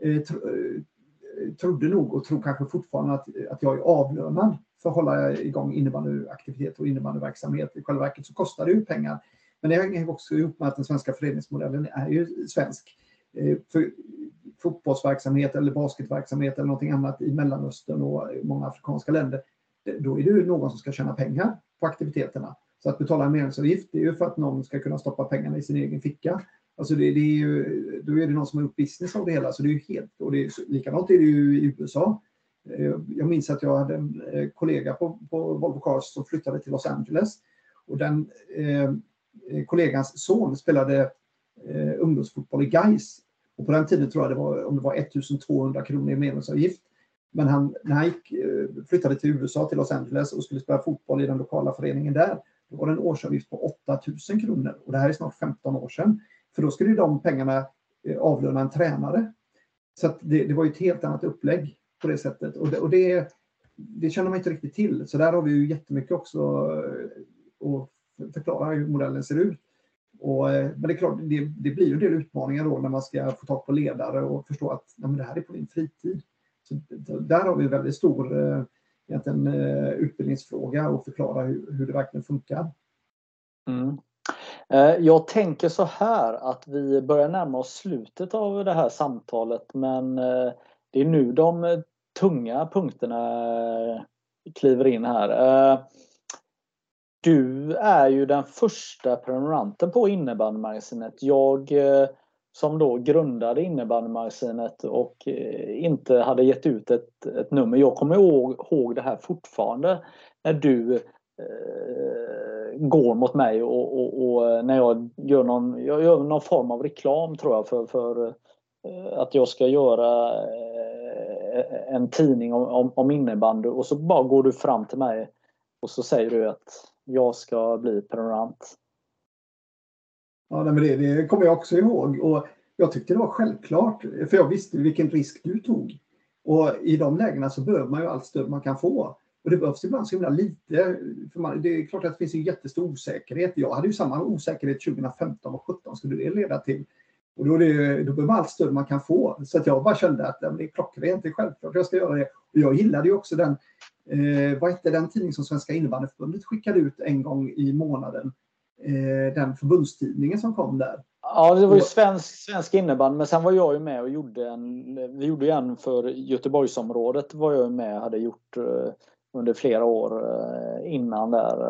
trodde nog och tror kanske fortfarande att jag är avlönad för att hålla igång innebandyaktivitet och innebandyverksamhet. I själva verket så kostar det ju pengar. Men det hänger också ihop med att den svenska föreningsmodellen är ju svensk. För fotbollsverksamhet eller basketverksamhet eller någonting annat i Mellanöstern och många afrikanska länder, då är det ju någon som ska tjäna pengar på aktiviteterna. Så att betala en medlemsavgift, det är ju för att någon ska kunna stoppa pengarna i sin egen ficka. Alltså då är det någon som har gjort business av det hela. Så det är ju helt, och det är likadant är det ju i USA. Jag minns att jag hade en kollega på Volvo Cars som flyttade till Los Angeles. Och den kollegans son spelade ungdomsfotboll i Gais. Och på den tiden tror jag det var 1200 kronor i medlemsavgift. Men när han flyttade till USA, till Los Angeles och skulle spela fotboll i den lokala föreningen där, då var det en årsavgift på 8000 kronor. Och det här är snart 15 år sedan. För då skulle ju de pengarna avlöna en tränare. Så att det var ju ett helt annat upplägg på det sättet. Och det känner man inte riktigt till. Så där har vi ju jättemycket också att förklara hur modellen ser ut. Men det är klart, det blir ju en del utmaningar då när man ska få tag på ledare och förstå att nej, men det här är på din fritid. Så där har vi en väldigt stor utbildningsfråga och förklara hur det verkligen funkar. Jag tänker så här att vi börjar närma oss slutet av det här samtalet, men det är nu de tunga punkterna kliver in här. Du är ju den första prenumeranten på innebandymagasinet. Jag som då grundade innebandymagasinet och inte hade gett ut ett nummer. Jag kommer ihåg det här fortfarande när du går mot mig och när jag gör någon form av reklam, tror jag, för att jag ska göra en tidning om innebandy, och så bara går du fram till mig och så säger du att jag ska bli prenumerant. Ja, men det kommer jag också ihåg, och jag tyckte det var självklart, för jag visste vilken risk du tog, och i de lägena så behöver man ju allt stöd man kan få. Och det behövs ibland så himla lite. För det är klart att det finns en jättestor osäkerhet. Jag hade ju samma osäkerhet 2015 och 2017 skulle det leda till. Och då behöver man allt stöd man kan få. Så att jag bara kände att det är klockrent, det är självklart jag ska göra det. Och jag gillade ju också den, vad hette den tidning som Svenska innebandyförbundet skickade ut en gång i månaden. Den förbundstidningen som kom där. Ja, det var ju svensk innebandy, men sen var jag ju med och vi gjorde en för Göteborgsområdet, var jag med, hade gjort under flera år innan där.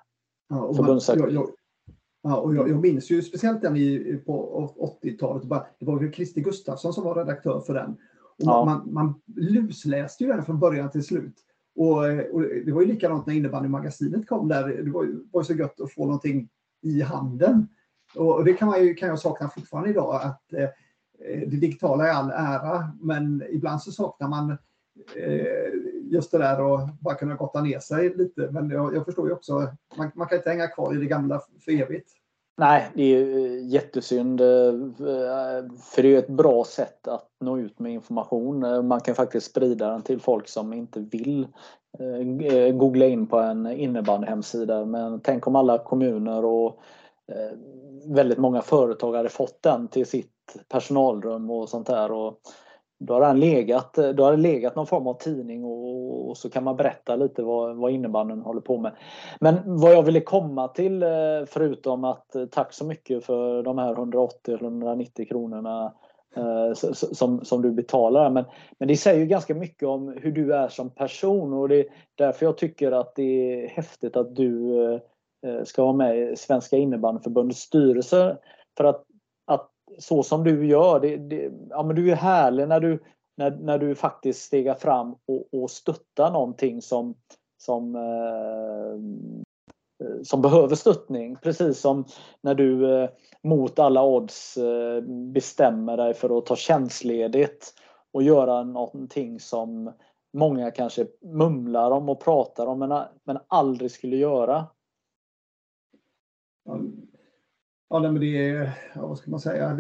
Jag minns ju speciellt den på 80-talet. Det var ju Christer Gustafsson som var redaktör för den. Och man lusläste ju den från början till slut. Och det var ju likadant när innebandymagasinet kom där. Det var så gött att få någonting i handen. Och det kan jag sakna fortfarande idag, att det digitala är all ära, men ibland så saknar man just det där och bara kunna gotta ner sig lite. Men jag förstår ju också, man kan inte hänga kvar i det gamla för evigt. Nej, det är jättesynd, för det är ett bra sätt att nå ut med information. Man kan faktiskt sprida den till folk som inte vill googla in på en innebandyhemsida. Men tänk om alla kommuner och väldigt många företag hade fått den till sitt personalrum och sånt där, och då har det legat någon form av tidning, och så kan man berätta lite vad innebandyn håller på med. Men vad jag ville komma till, förutom att tack så mycket för de här 180-190 kronorna som du betalar, men det säger ju ganska mycket om hur du är som person, och det är därför jag tycker att det är häftigt att du ska vara med i Svenska innebandyförbundets styrelse, för att så som du gör, men du är härlig när du faktiskt stegar fram och stöttar någonting som behöver stöttning. Precis som när du mot alla odds bestämmer dig för att ta tjänstledigt och göra någonting som många kanske mumlar om och pratar om, men aldrig skulle göra. Ja, men det är, vad ska man säga,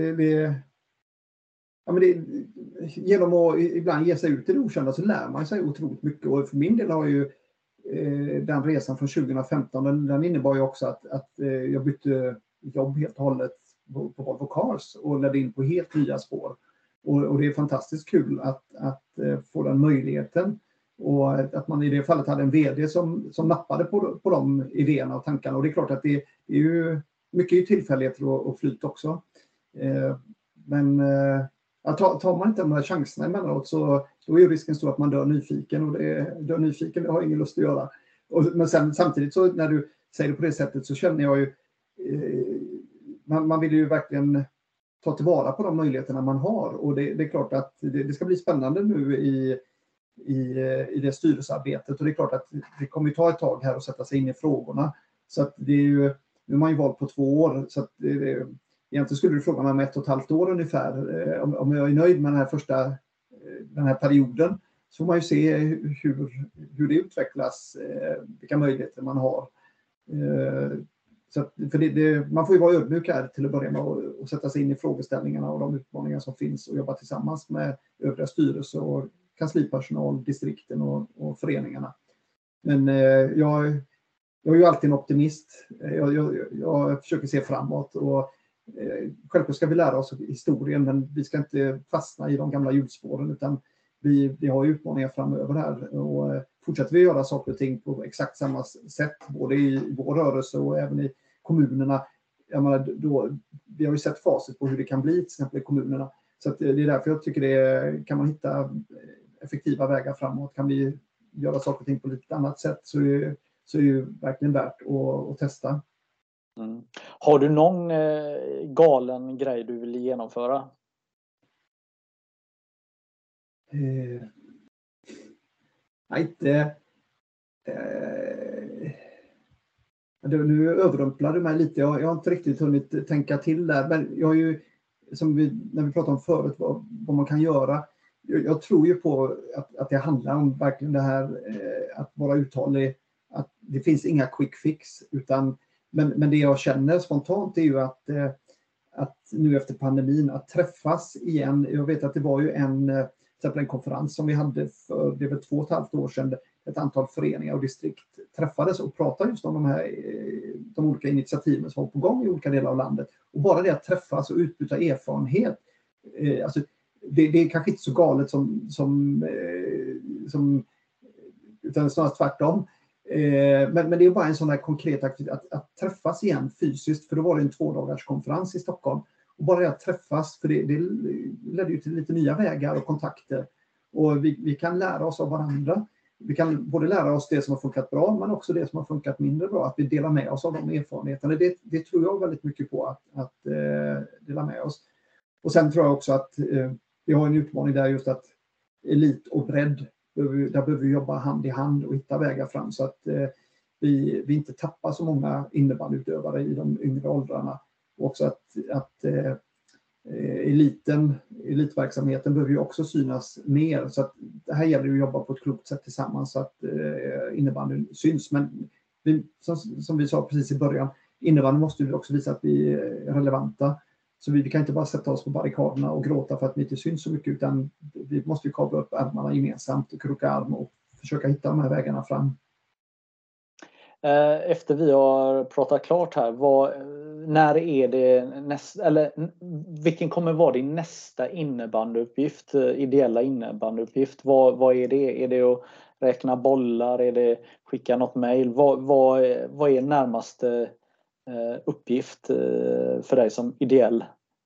genom att ibland ge sig ut i det okända så lär man sig otroligt mycket. Och för min del har ju den resan från 2015, den innebar ju också att jag bytte jobb helt och hållet på Volvo Cars och ledde in på helt nya spår. Och det är fantastiskt kul att få den möjligheten. Och att man i det fallet hade en vd som nappade på de idéerna och tankarna. Och det är klart att det är ju mycket tillfälligheter och flyt också. Men tar man inte de här chanserna emellanåt, så då är ju risken stor att man dör nyfiken. Och dör nyfiken, det har jag ingen lust att göra. Men sen, samtidigt så när du säger det på det sättet så känner jag ju man vill ju verkligen ta tillvara på de möjligheterna man har. Och det är klart att det ska bli spännande nu i det styrelsearbetet. Och det är klart att det kommer ta ett tag här att sätta sig in i frågorna. Så att det är ju, nu är man ju valt på 2 år. Så att egentligen skulle du fråga mig om 1,5 år ungefär. Om jag är nöjd med den här perioden, så får man ju se hur det utvecklas. Vilka möjligheter man har. Så att, för man får ju vara ödmjuk här till att börja med och sätta sig in i frågeställningarna och de utmaningar som finns och jobba tillsammans med övriga styrelser och kanslipersonal, distrikten och föreningarna. Men jag är ju alltid en optimist. Jag försöker se framåt och självklart ska vi lära oss historien, men vi ska inte fastna i de gamla hjulspåren, utan vi har ju utmaningar framöver här, och fortsätter vi göra saker och ting på exakt samma sätt både i vår rörelse och även i kommunerna, jag menar, vi har ju sett facit på hur det kan bli till exempel i kommunerna. Så att det är därför jag tycker kan man hitta effektiva vägar framåt, kan vi göra saker och ting på lite annat sätt, så är det ju verkligen värt att testa. Mm. Har du någon galen grej du vill genomföra? Nej, inte. Nu överrumplar du mig lite. Jag har inte riktigt hunnit tänka till där. Men jag har ju, när vi pratade om förut, vad man kan göra. Jag tror ju på att det handlar om verkligen det här att vara uthållig. Att det finns inga quick fix. Men det jag känner spontant är ju att nu efter pandemin att träffas igen. Jag vet att det var ju till exempel en konferens som vi hade för det var 2,5 år sedan. Ett antal föreningar och distrikt träffades och pratade just om de olika initiativen som var på gång i olika delar av landet. Och bara det att träffas och utbyta erfarenhet. Alltså, det är kanske inte så galet som utan snarare tvärtom. Men det är bara en sån här konkret aktivitet att träffas igen fysiskt. För då var det en 2-dagarskonferens i Stockholm. Och bara det att träffas, för det ledde ju till lite nya vägar och kontakter. Och vi kan lära oss av varandra. Vi kan både lära oss det som har funkat bra, men också det som har funkat mindre bra. Att vi delar med oss av de erfarenheterna. Det tror jag väldigt mycket på, att dela med oss. Och sen tror jag också att vi har en utmaning där, just att elit och bredd, där behöver vi jobba hand i hand och hitta vägar fram. Så att vi inte tappar så många innebandyutövare i de yngre åldrarna. Och också att elitverksamheten behöver ju också synas mer. Så att det här gäller ju att jobba på ett klokt sätt tillsammans så att innebandyn syns. Men som vi sa precis i början, innebandyn måste ju också visa att vi är relevanta. Så vi kan inte bara sätta oss på barrikaderna och gråta för att vi inte syns så mycket, utan vi måste ju kavla upp ärmarna gemensamt och kroka arm och försöka hitta de här vägarna fram. Efter vi har pratat klart här, när är det vilken kommer vara din nästa innebandyuppgift, ideella innebandyuppgift? Vad är det? Är det att räkna bollar? Är det skicka något mejl? Vad är närmaste uppgift för dig som ideell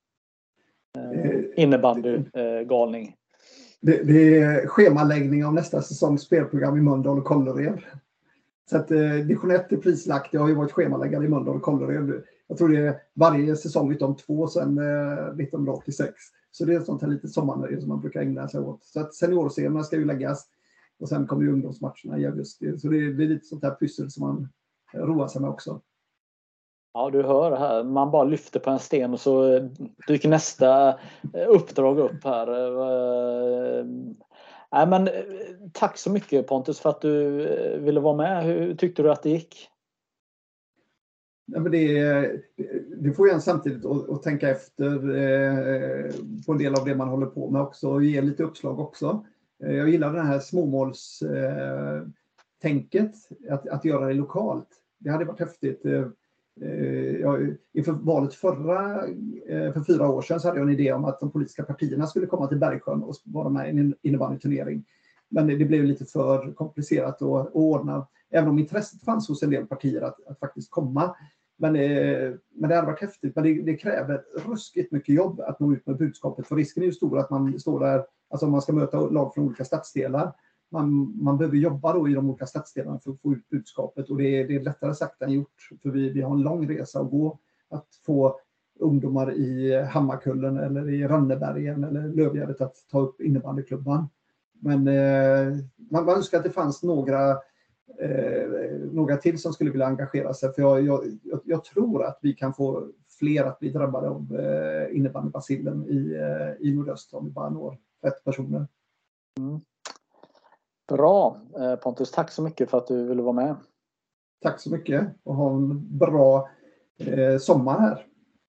innebandygalning? Det är schemaläggning av nästa säsongs spelprogram i Mölndal och Kållered. Så att division 1 är prislagt. Jag har ju varit schemaläggare i Mölndal och Kållered. Jag tror det är varje säsong utom 2 sedan 1986. Så det är sånt här lite sommarnöje som man brukar ägna sig åt. Så att seniorserierna ska ju läggas. Och sen kommer ju ungdomsmatcherna i augusti. Så det är lite sånt här pyssel som man roar sig med också. Ja, du hör här. Man bara lyfter på en sten och så dyker nästa uppdrag upp här. Nej, men tack så mycket Pontus för att du ville vara med. Hur tyckte du att det gick? Ja, men det får ju en samtidigt att tänka efter på en del av det man håller på med också och ge lite uppslag också. Jag gillar den här småmålstänket, att göra det lokalt. Det hade varit häftigt. Inför valet för 4 år sedan så hade jag en idé om att de politiska partierna skulle komma till Bergsjön och vara med i en innebandyturnering. Men det blev lite för komplicerat att ordna, även om intresset fanns hos en del partier att faktiskt komma. Men det hade varit häftigt, men det kräver ruskigt mycket jobb att nå ut med budskapet. För risken är ju stor att man står där, alltså om man ska möta lag från olika stadsdelar. Man behöver jobba då i de olika stadsdelarna för att få ut budskapet, och det är lättare sagt än gjort, för vi har en lång resa att gå att få ungdomar i Hammarkullen eller i Rannebergen eller Lövgärdet att ta upp innebandyklubban. Men man önskar att det fanns några till som skulle vilja engagera sig, för jag tror att vi kan få fler att bli drabbade av innebandybacillen i nordöst om vi bara når rätt personer. Mm. Bra Pontus, tack så mycket för att du ville vara med. Tack så mycket och ha en bra sommar här.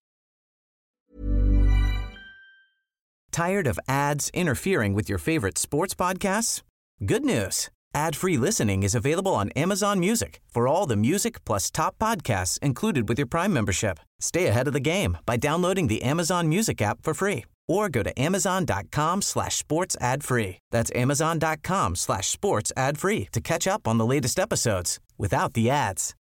Tired of ads interfering with your favorite sports podcasts? Good news. Ad-free listening is available on Amazon Music for all the music plus top podcasts included with your Prime membership. Stay ahead of the game by downloading the Amazon Music app for free or go to amazon.com/sports ad free. That's amazon.com/sports ad free to catch up on the latest episodes without the ads.